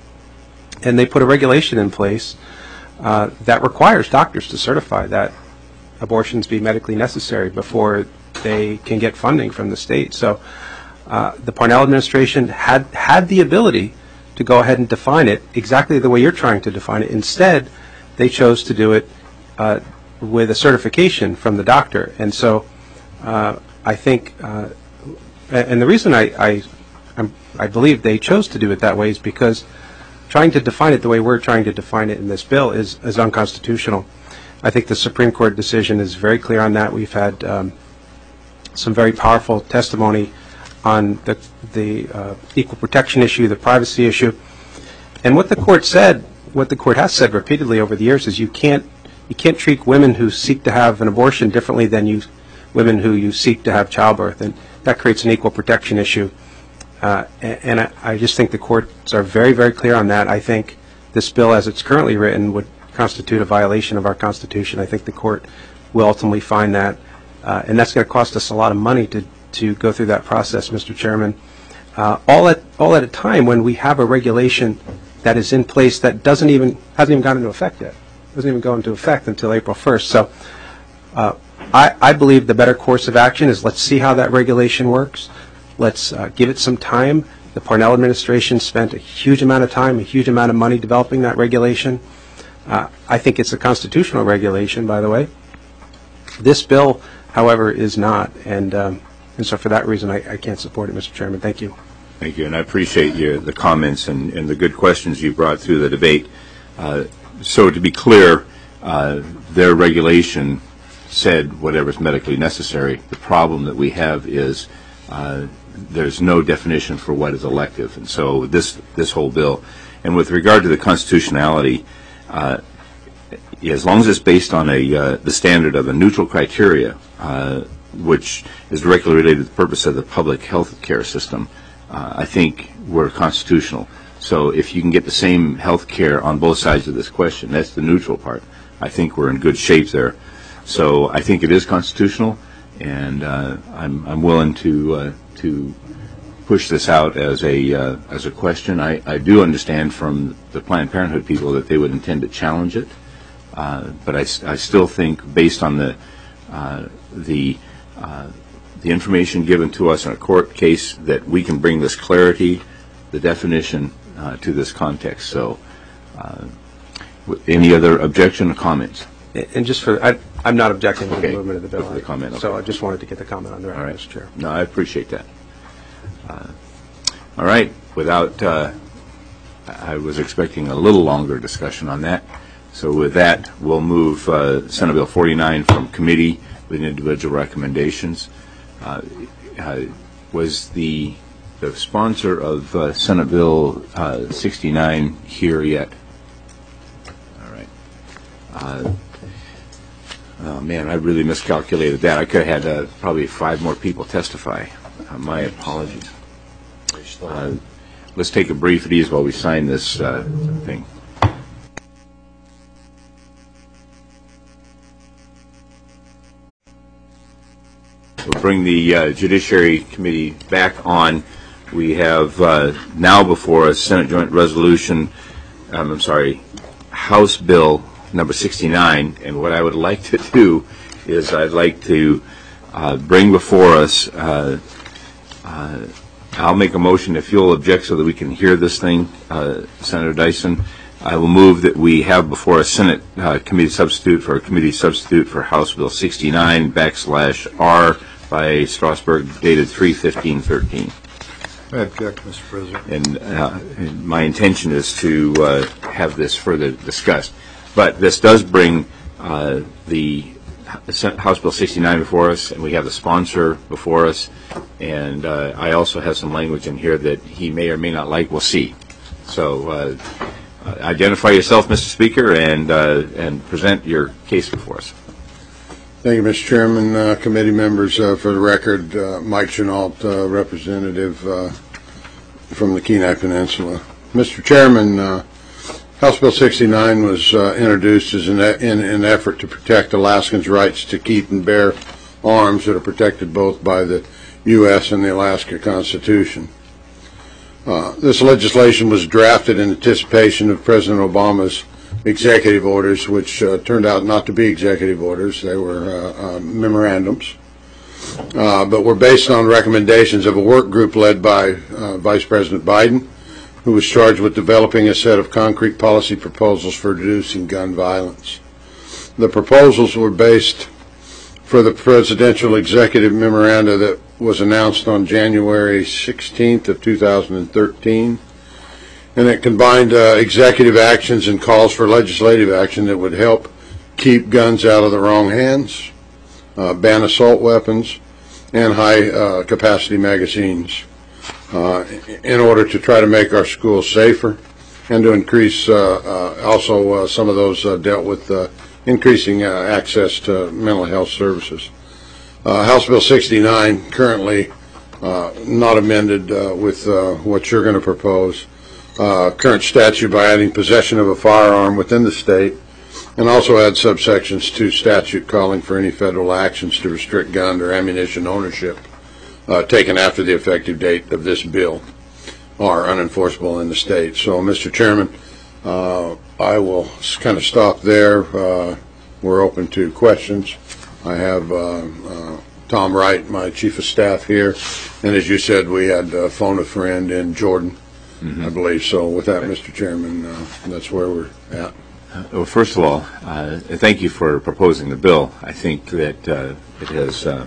And they put a regulation in place uh, that requires doctors to certify that abortions be medically necessary before they can get funding from the state. So uh, the Parnell administration had had the ability to go ahead and define it exactly the way you're trying to define it. Instead, they chose to do it uh, with a certification from the doctor. And so uh, I think, uh, and the reason I, I, I'm, I believe they chose to do it that way is because trying to define it the way we're trying to define it in this bill is, is unconstitutional. I think the Supreme Court decision is very clear on that. We've had um, some very powerful testimony on the, the uh, equal protection issue, the privacy issue. And what the court said, what the court has said repeatedly over the years is you can't, you can't treat women who seek to have an abortion differently than you, women who you seek to have childbirth. And that creates an equal protection issue. Uh, and and I, I just think the courts are very, very clear on that. I think this bill, as it's currently written, would constitute a violation of our Constitution. I think the court will ultimately find that. Uh, and that's going to cost us a lot of money to, to go through that process, Mister Chairman. Uh, all at all at a time when we have a regulation that is in place that doesn't even hasn't even gone into effect yet. Doesn't even go into effect until April first. So uh, I, I believe the better course of action is let's see how that regulation works. Let's uh, give it some time. The Parnell administration spent a huge amount of time, a huge amount of money developing that regulation. Uh, I think it's a constitutional regulation, by the way. This bill, however, is not, and um, and so for that reason, I, I can't support it, Mister Chairman. Thank you. Thank you, and I appreciate your, the comments and, and the good questions you brought through the debate. Uh, so to be clear, uh, their regulation said whatever is medically necessary. The problem that we have is uh, there's no definition for what is elective, and so this this whole bill. And with regard to the constitutionality, uh, as long as it's based on a uh, the standard of a neutral criteria, uh, which is directly related to the purpose of the public health care system, uh, I think we're constitutional. So if you can get the same health care on both sides of this question, that's the neutral part, I think we're in good shape there. So I think it is constitutional, and uh, I'm, I'm willing to uh, to push this out as a uh, as a question. I, I do understand from the Planned Parenthood people that they would intend to challenge it, uh, but I, I still think, based on the uh, the uh, the information given to us in a court case, that we can bring this clarity, the definition, uh, to this context. So, uh, any other objection or comments? And just for, I, I'm not objecting to Okay. the movement of the bill. For the comment, So okay. I just wanted to get the comment on the record, All right. Mister Chair. No, I appreciate that. Uh, all right. Without, uh, I was expecting a little longer discussion on that. So with that, we'll move uh, Senate Bill forty-nine from committee with individual recommendations. Uh, uh, was the the sponsor of uh, Senate Bill uh, sixty-nine here yet? All right. Uh, Oh, man, I really miscalculated that. I could have had uh, probably five more people testify. Uh, my apologies. Uh, let's take a brief at ease while we sign this uh, thing. We'll bring the uh, Judiciary Committee back on. We have uh, now before us Senate Joint Resolution, um, I'm sorry, House Bill number sixty-nine, and what I would like to do is I'd like to uh, bring before us, uh, uh, I'll make a motion if you'll object so that we can hear this thing, uh, Senator Dyson. I will move that we have before us Senate uh, committee substitute for a committee substitute for House Bill sixty-nine backslash R by Strasburg, dated three fifteen thirteen. I object, Mister President. And, uh, and my intention is to uh, have this further discussed. But this does bring uh, the House Bill sixty-nine before us, and we have the sponsor before us. And uh, I also have some language in here that he may or may not like. We'll see. So uh, uh, identify yourself, Mister Speaker, and uh, and present your case before us. Thank you, Mister Chairman, uh, committee members. Uh, for the record, uh, Mike Chenault, uh, representative uh, from the Kenai Peninsula. Mister Chairman, uh, House Bill sixty-nine was uh, introduced as an, e- in an effort to protect Alaskans' rights to keep and bear arms that are protected both by the U S and the Alaska Constitution. Uh, this legislation was drafted in anticipation of President Obama's executive orders, which uh, turned out not to be executive orders. They were uh, uh, memorandums, uh, but were based on recommendations of a work group led by uh, Vice President Biden, who was charged with developing a set of concrete policy proposals for reducing gun violence. The proposals were based for the presidential executive memoranda that was announced on January sixteenth of two thousand thirteen, and it combined uh, executive actions and calls for legislative action that would help keep guns out of the wrong hands, uh, ban assault weapons, and high-capacity uh, magazines. Uh, in order to try to make our schools safer and to increase uh, uh, also uh, some of those uh, dealt with uh, increasing uh, access to mental health services. Uh, House Bill sixty-nine, currently uh, not amended uh, with uh, what you're going to propose, uh, current statute by adding possession of a firearm within the state, and also add subsections to statute calling for any federal actions to restrict gun or ammunition ownership Uh, taken after the effective date of this bill are unenforceable in the state. So, Mister Chairman, uh, I will kind of stop there. Uh, we're open to questions. I have uh, uh, Tom Wright, my chief of staff, here, and as you said, we had uh, phoned a friend in Jordan, mm-hmm. I believe. So, with that, Mister Chairman, uh, that's where we're at. Uh, well, first of all, uh, thank you for proposing the bill. I think that uh, it has uh,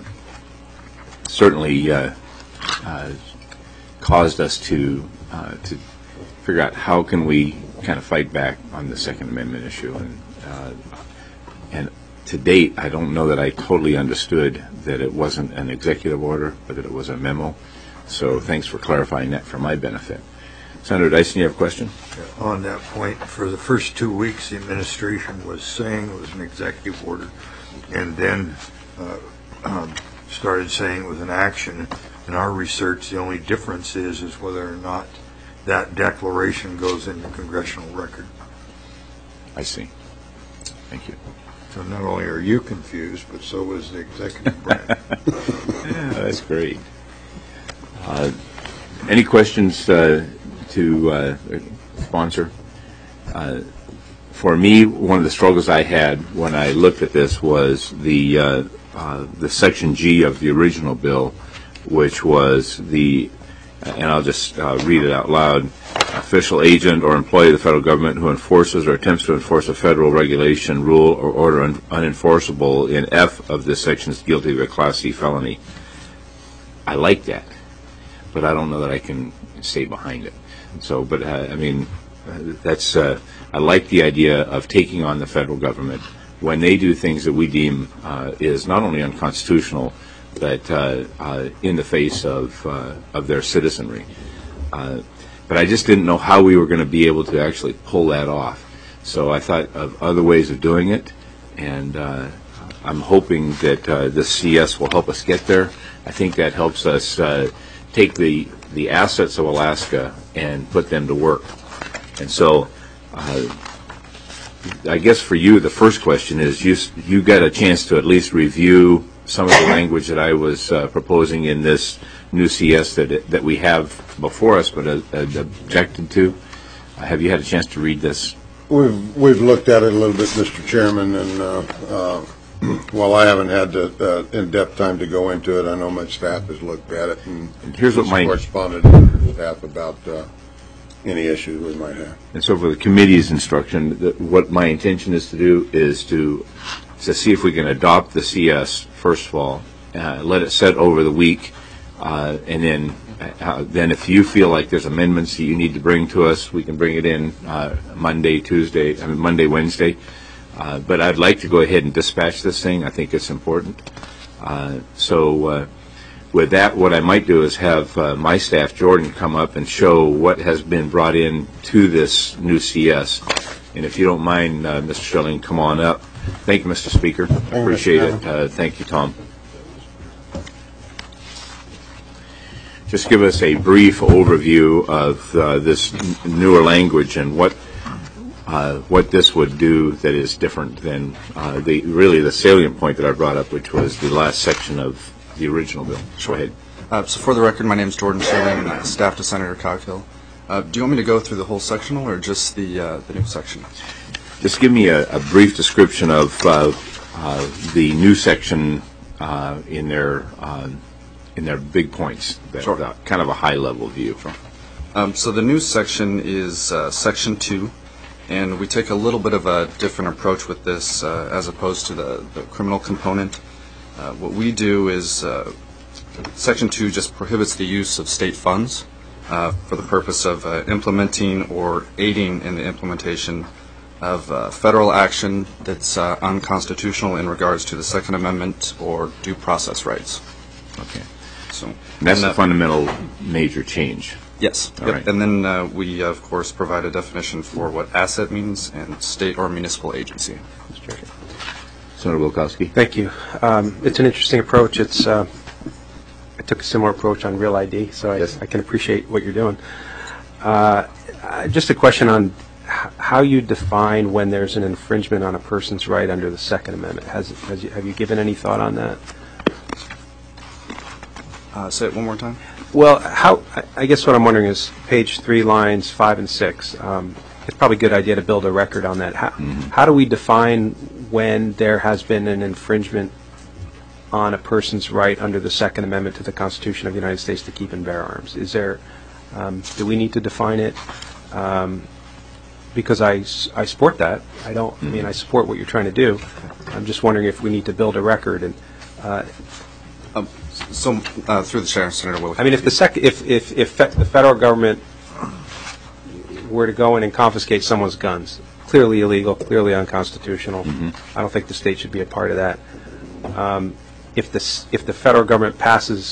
certainly uh, uh, caused us to uh, to figure out how can we kind of fight back on the Second Amendment issue. And uh, and to date, I don't know that I totally understood that it wasn't an executive order, but that it was a memo. So thanks for clarifying that for my benefit. Senator Dyson, you have a question? On that point, for the first two weeks, the administration was saying it was an executive order, and then uh, um, started saying it was an action. In our research, the only difference is is whether or not that declaration goes in the congressional record. I see. Thank you. So not only are you confused, but so was the executive branch. Yeah, that's great. Uh, any questions uh, to uh, sponsor? Uh, for me, one of the struggles I had when I looked at this was the uh, uh, the section G of the original bill, which was the, and I'll just uh, read it out loud, official agent or employee of the federal government who enforces or attempts to enforce a federal regulation, rule, or order un- unenforceable in F of this section is guilty of a Class C felony. I like that, but I don't know that I can stay behind it. So, but uh, I mean, uh, that's, uh, I like the idea of taking on the federal government when they do things that we deem uh, is not only unconstitutional, but uh, uh, in the face of, uh, of their citizenry. Uh, But I just didn't know how we were going to be able to actually pull that off. So I thought of other ways of doing it, and uh, I'm hoping that uh, this C S will help us get there. I think that helps us uh, take the, the assets of Alaska and put them to work. And so uh, I guess for you, the first question is you, you got a chance to at least review some of the language that I was uh, proposing in this new C S that that we have before us, but uh, uh, objected to. Uh, have you had a chance to read this? We've we've looked at it a little bit, Mister Chairman, and uh, uh, while I haven't had the uh, in-depth time to go into it, I know my staff has looked at it and, and here's what my corresponded with the staff about uh, any issues we might have. And so, for the committee's instruction, the, what my intention is to do is to to see if we can adopt the C S first of all, uh, let it set over the week. Uh, and then, uh, then if you feel like there's amendments that you need to bring to us, we can bring it in uh, Monday, Tuesday, I mean Monday, Wednesday. Uh, but I'd like to go ahead and dispatch this thing. I think it's important. Uh, so uh, with that, what I might do is have uh, my staff, Jordan, come up and show what has been brought in to this new C S. And if you don't mind, uh, Mister Schilling, come on up. Thank you, Mister Speaker. I appreciate it. Uh, thank you, Tom. Just give us a brief overview of uh, this n- newer language and what uh, what this would do that is different than uh, the really the salient point that I brought up, which was the last section of the original bill. Go ahead. Uh, so for the record, my name is Jordan Schilling, uh, staff to Senator Coghill. Uh, do you want me to go through the whole sectional or just the uh, the new section? Just give me a, a brief description of uh, uh, the new section uh, in their uh, in their big points. That, Sure. uh, kind of a high-level view. Sure. Um, so the new section is uh, Section two, and we take a little bit of a different approach with this uh, as opposed to the, the criminal component. Uh, what we do is uh, Section two just prohibits the use of state funds uh, for the purpose of uh, implementing or aiding in the implementation of uh, federal action that's uh, unconstitutional in regards to the Second Amendment or due process rights. Okay. So And that's and, the uh, fundamental major change. Yes. All Yep. right. And then uh, we, of course, provide a definition for what asset means and state or municipal agency. Senator Wilkowski. Thank you. Um, it's an interesting approach. It's uh, I took a similar approach on Real I D, so I, Yes. I can appreciate what you're doing. Uh, uh, just a question on h- how you define when there's an infringement on a person's right under the Second Amendment. Has, has you, have you given any thought on that? Uh, say it one more time. Well, how I- I guess what I'm wondering is page three, lines five and six. Um, it's probably a good idea to build a record on that. How, how do we define when there has been an infringement on a person's right under the Second Amendment to the Constitution of the United States to keep and bear arms? Is there, um, do we need to define it? Um, because I, s- I support that. I don't, I mean, I support what you're trying to do. I'm just wondering if we need to build a record. And uh, Um, so, uh, through the chair, Senator Wilkowski. I mean, if the sec- if, if, if fe- the federal government were to go in and confiscate someone's guns, clearly illegal, clearly unconstitutional, I don't think the state should be a part of that. Um, if the s- if the federal government passes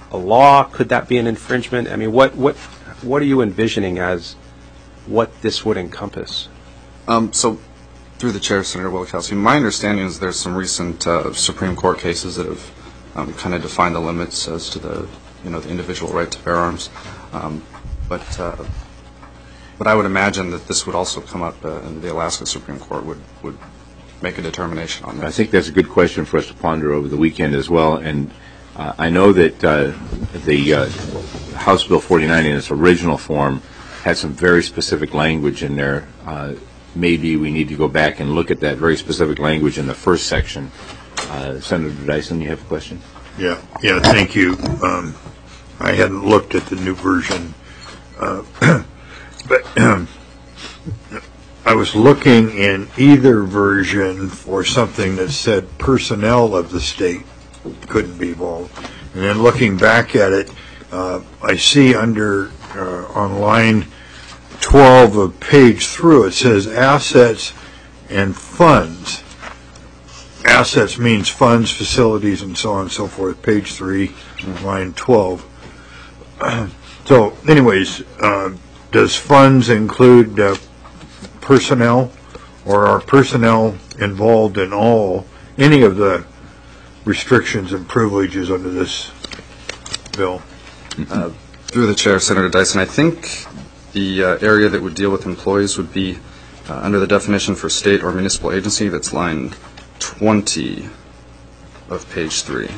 a law? Could that be an infringement? I mean, what what what are you envisioning as what this would encompass? Um, so, through the chair, Senator Wielechowski, my understanding is there's some recent uh, Supreme Court cases that have um, kind of defined the limits as to the, you know, the individual right to bear arms. Um, but, uh, but I would imagine that this would also come up, uh, and the Alaska Supreme Court would, would make a determination on this. I think that's a good question for us to ponder over the weekend as well. And uh, I know that uh, the uh, House Bill forty-nine in its original form had some very specific language in there. Uh, maybe we need to go back and look at that very specific language in the first section. Uh, Senator Dyson, you have a question? Yeah, yeah, thank you. Um, I hadn't looked at the new version, uh, but um, I was looking in either version for something that said personnel of the state couldn't be involved. And then looking back at it, uh, I see under, uh, on line twelve of page through, it says assets and funds. Assets means funds, facilities, and so on and so forth. Page three, line twelve. So, anyways, uh, does funds include uh, personnel, or are personnel involved in all, any of the restrictions and privileges under this bill? Uh, through the chair, Senator Dyson, I think the uh, area that would deal with employees would be uh, under the definition for state or municipal agency. That's line twenty of page three.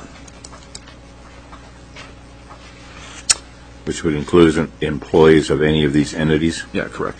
Which would include employees of any of these entities? Yeah, correct.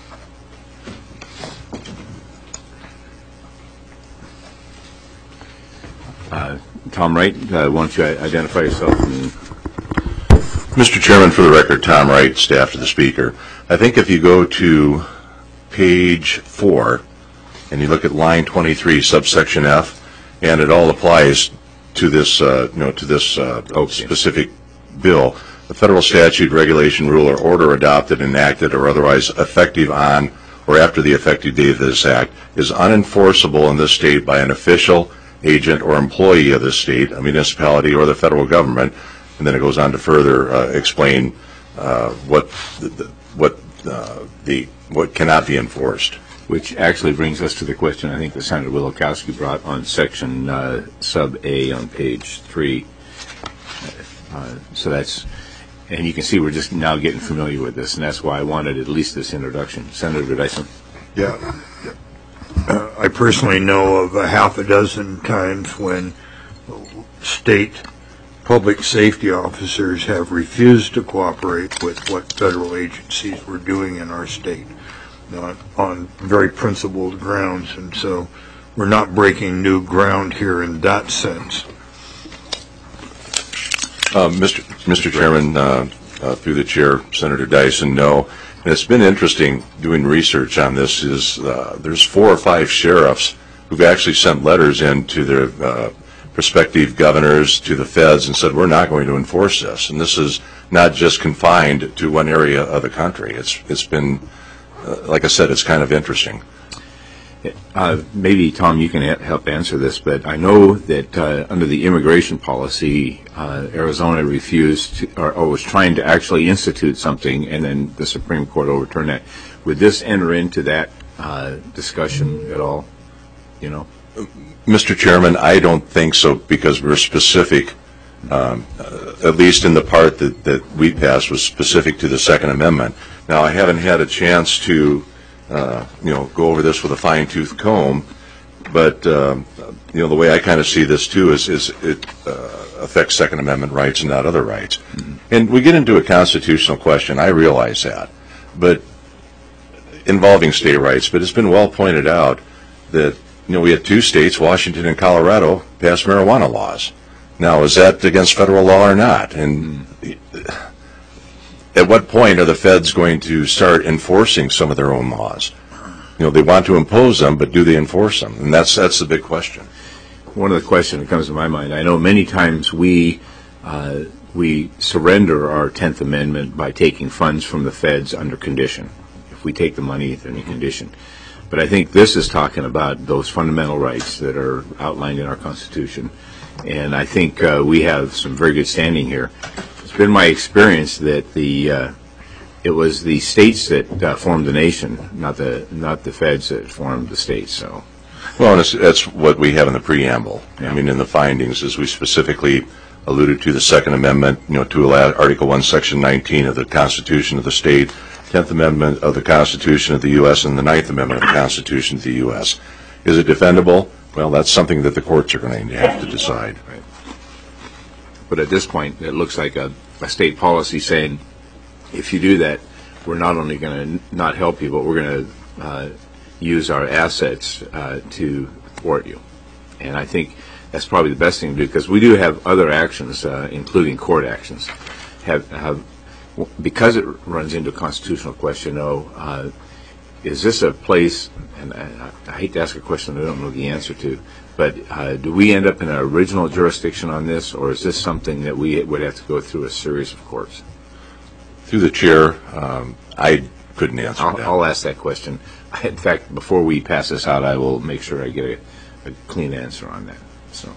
Uh, Tom Wright, uh, why don't you identify yourself? And Mister Chairman, for the record, Tom Wright, staff to the Speaker. I think if you go to page four and you look at line twenty-three, subsection F, and it all applies to this, uh, you know, to this uh, okay. specific bill. The federal statute, regulation, rule, or order adopted, enacted, or otherwise effective on or after the effective date of this act is unenforceable in this state by an official, agent, or employee of this state, a municipality, or the federal government. And then it goes on to further uh, explain uh, what the, the, what uh, the what cannot be enforced. Which actually brings us to the question I think that Senator Wielechowski brought on section uh, sub A on page three. Uh, so that's, and you can see we're just now getting familiar with this, and that's why I wanted at least this introduction. Senator Dyson. Yeah. Uh, I personally know of a half a dozen times when state public safety officers have refused to cooperate with what federal agencies were doing in our state on, on very principled grounds, and so we're not breaking new ground here in that sense. Uh, Mister Mister Chairman, uh, uh, through the chair, Senator Dyson, no. And it's been interesting doing research on this. Is uh, there's four or five sheriffs who've actually sent letters in to their uh, prospective governors, to the feds, and said, we're not going to enforce this. And this is not just confined to one area of the country. It's It's been, uh, like I said, it's kind of interesting. Uh, maybe, Tom, you can a- help answer this, but I know that uh, under the immigration policy, uh, Arizona refused to, or, or was trying to actually institute something, and then the Supreme Court overturned that. Would this enter into that uh, discussion at all? You know? Mister Chairman, I don't think so, because we're specific, um, uh, at least in the part that, that we passed was specific to the Second Amendment. Now, I haven't had a chance to Uh, you know, go over this with a fine-tooth comb, but um, you know, the way I kind of see this too is, is it uh, affects Second Amendment rights and not other rights. Mm-hmm. And we get into a constitutional question. I realize that, but involving state rights. But it's been well pointed out that you know we had two states, Washington and Colorado, pass marijuana laws. Now, is that against federal law or not? And mm-hmm. At what point are the feds going to start enforcing some of their own laws? You know, they want to impose them, but do they enforce them? And that's that's the big question. One of the questions that comes to my mind, I know many times we uh, we surrender our tenth Amendment by taking funds from the feds under condition. If we take the money, it's any condition. But I think this is talking about those fundamental rights that are outlined in our Constitution. And I think uh, we have some very good standing here. It's been my experience that the uh, it was the states that uh, formed the nation, not the not the feds that formed the states. So, well, and it's, that's what we have in the preamble. Yeah. I mean, in the findings, as we specifically alluded to the Second Amendment, you know, to Article One, Section nineteen of the Constitution of the state, Tenth Amendment of the Constitution of the U S, and the Ninth Amendment of the Constitution of the U S. Is it defendable? Well, that's something that the courts are going to have to decide. Right. But at this point, it looks like a, a state policy saying, if you do that, we're not only going to not help you, but we're going to uh, use our assets uh, to thwart you. And I think that's probably the best thing to do, because we do have other actions, uh, including court actions. Have, have because it runs into a constitutional question, though, uh, is this a place, and I, I hate to ask a question I don't know the answer to, but uh, do we end up in an original jurisdiction on this, or is this something that we would have to go through a series of courts? Through the chair, um, I couldn't answer I'll, that. I'll ask that question. In fact, before we pass this out, I will make sure I get a, a clean answer on that. So,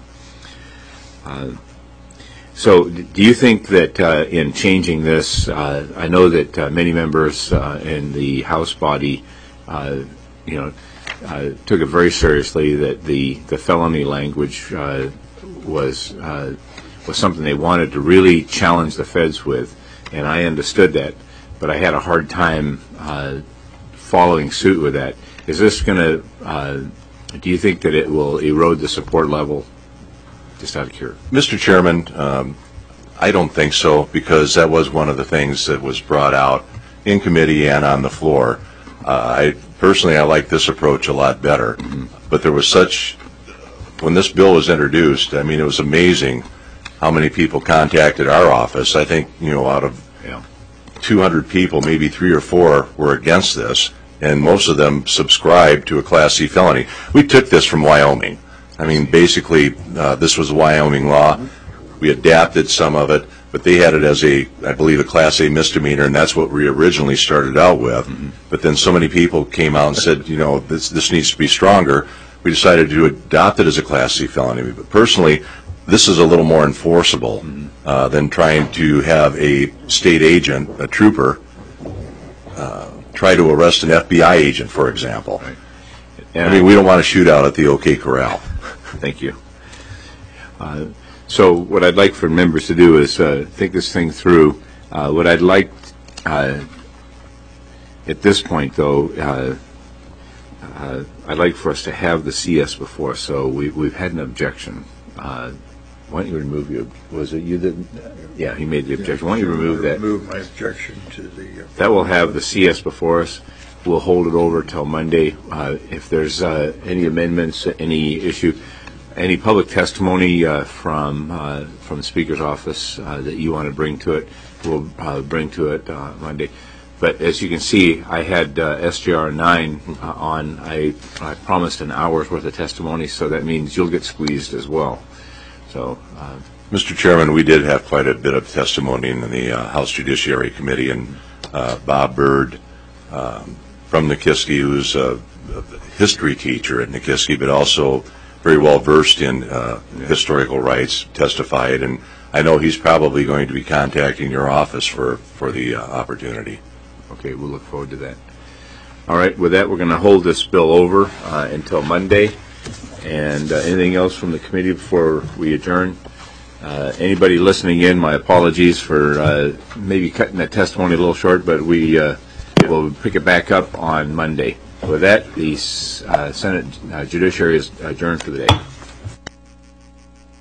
uh, so do you think that uh, in changing this, uh, I know that uh, many members uh, in the House body, uh, you know, uh, took it very seriously that the, the felony language uh, was uh, was something they wanted to really challenge the feds with, and I understood that, but I had a hard time uh, following suit with that. Is this going to, uh, do you think that it will erode the support level? Just out of curiosity. Mister Chairman, um, I don't think so, because that was one of the things that was brought out in committee and on the floor. Uh, I personally, I like this approach a lot better, mm-hmm. but there was such, when this bill was introduced, I mean, it was amazing how many people contacted our office. I think, you know, out of yeah. two hundred people, maybe three or four were against this, and most of them subscribed to a Class C felony. We took this from Wyoming. I mean, basically, uh, this was a Wyoming law. We adapted some of it, but they had it as a, I believe, a Class A misdemeanor, and that's what we originally started out with. Mm-hmm. But then so many people came out and said, you know, this this needs to be stronger. We decided to adopt it as a Class C felony. But personally, this is a little more enforceable mm-hmm. uh, than trying to have a state agent, a trooper, uh, try to arrest an F B I agent, for example. Right. I mean, we don't want to shoot out at the OK Corral. Thank you. Uh, so what I'd like for members to do is uh, think this thing through. Uh, what I'd like uh, at this point, though, uh, uh, I'd like for us to have the C S before. So we, we've had an objection. Uh, why don't you remove your, was it you that, yeah, he made the objection. Why don't you remove that? Remove my objection to the. Uh, that will have the C S before us. We'll hold it over till Monday. Uh, if there's uh, any amendments, any issue, any public testimony uh, from uh, from the Speaker's office uh, that you want to bring to it, we'll uh, bring to it uh, Monday. But as you can see, I had uh, S J R nine uh, on. I, I promised an hour's worth of testimony, so that means you'll get squeezed as well. So, uh, Mister Chairman, we did have quite a bit of testimony in the uh, House Judiciary Committee, and uh, Bob Byrd um, from Nikiski, who's a, a history teacher at Nikiski, but also very well versed in uh, historical rights, testified, and I know he's probably going to be contacting your office for, for the uh, opportunity. Okay, we'll look forward to that. All right, with that, we're going to hold this bill over uh, until Monday. And uh, anything else from the committee before we adjourn? Uh, anybody listening in, my apologies for uh, maybe cutting that testimony a little short, but we uh, will pick it back up on Monday. With that, the uh, Senate uh, Judiciary is adjourned for the day.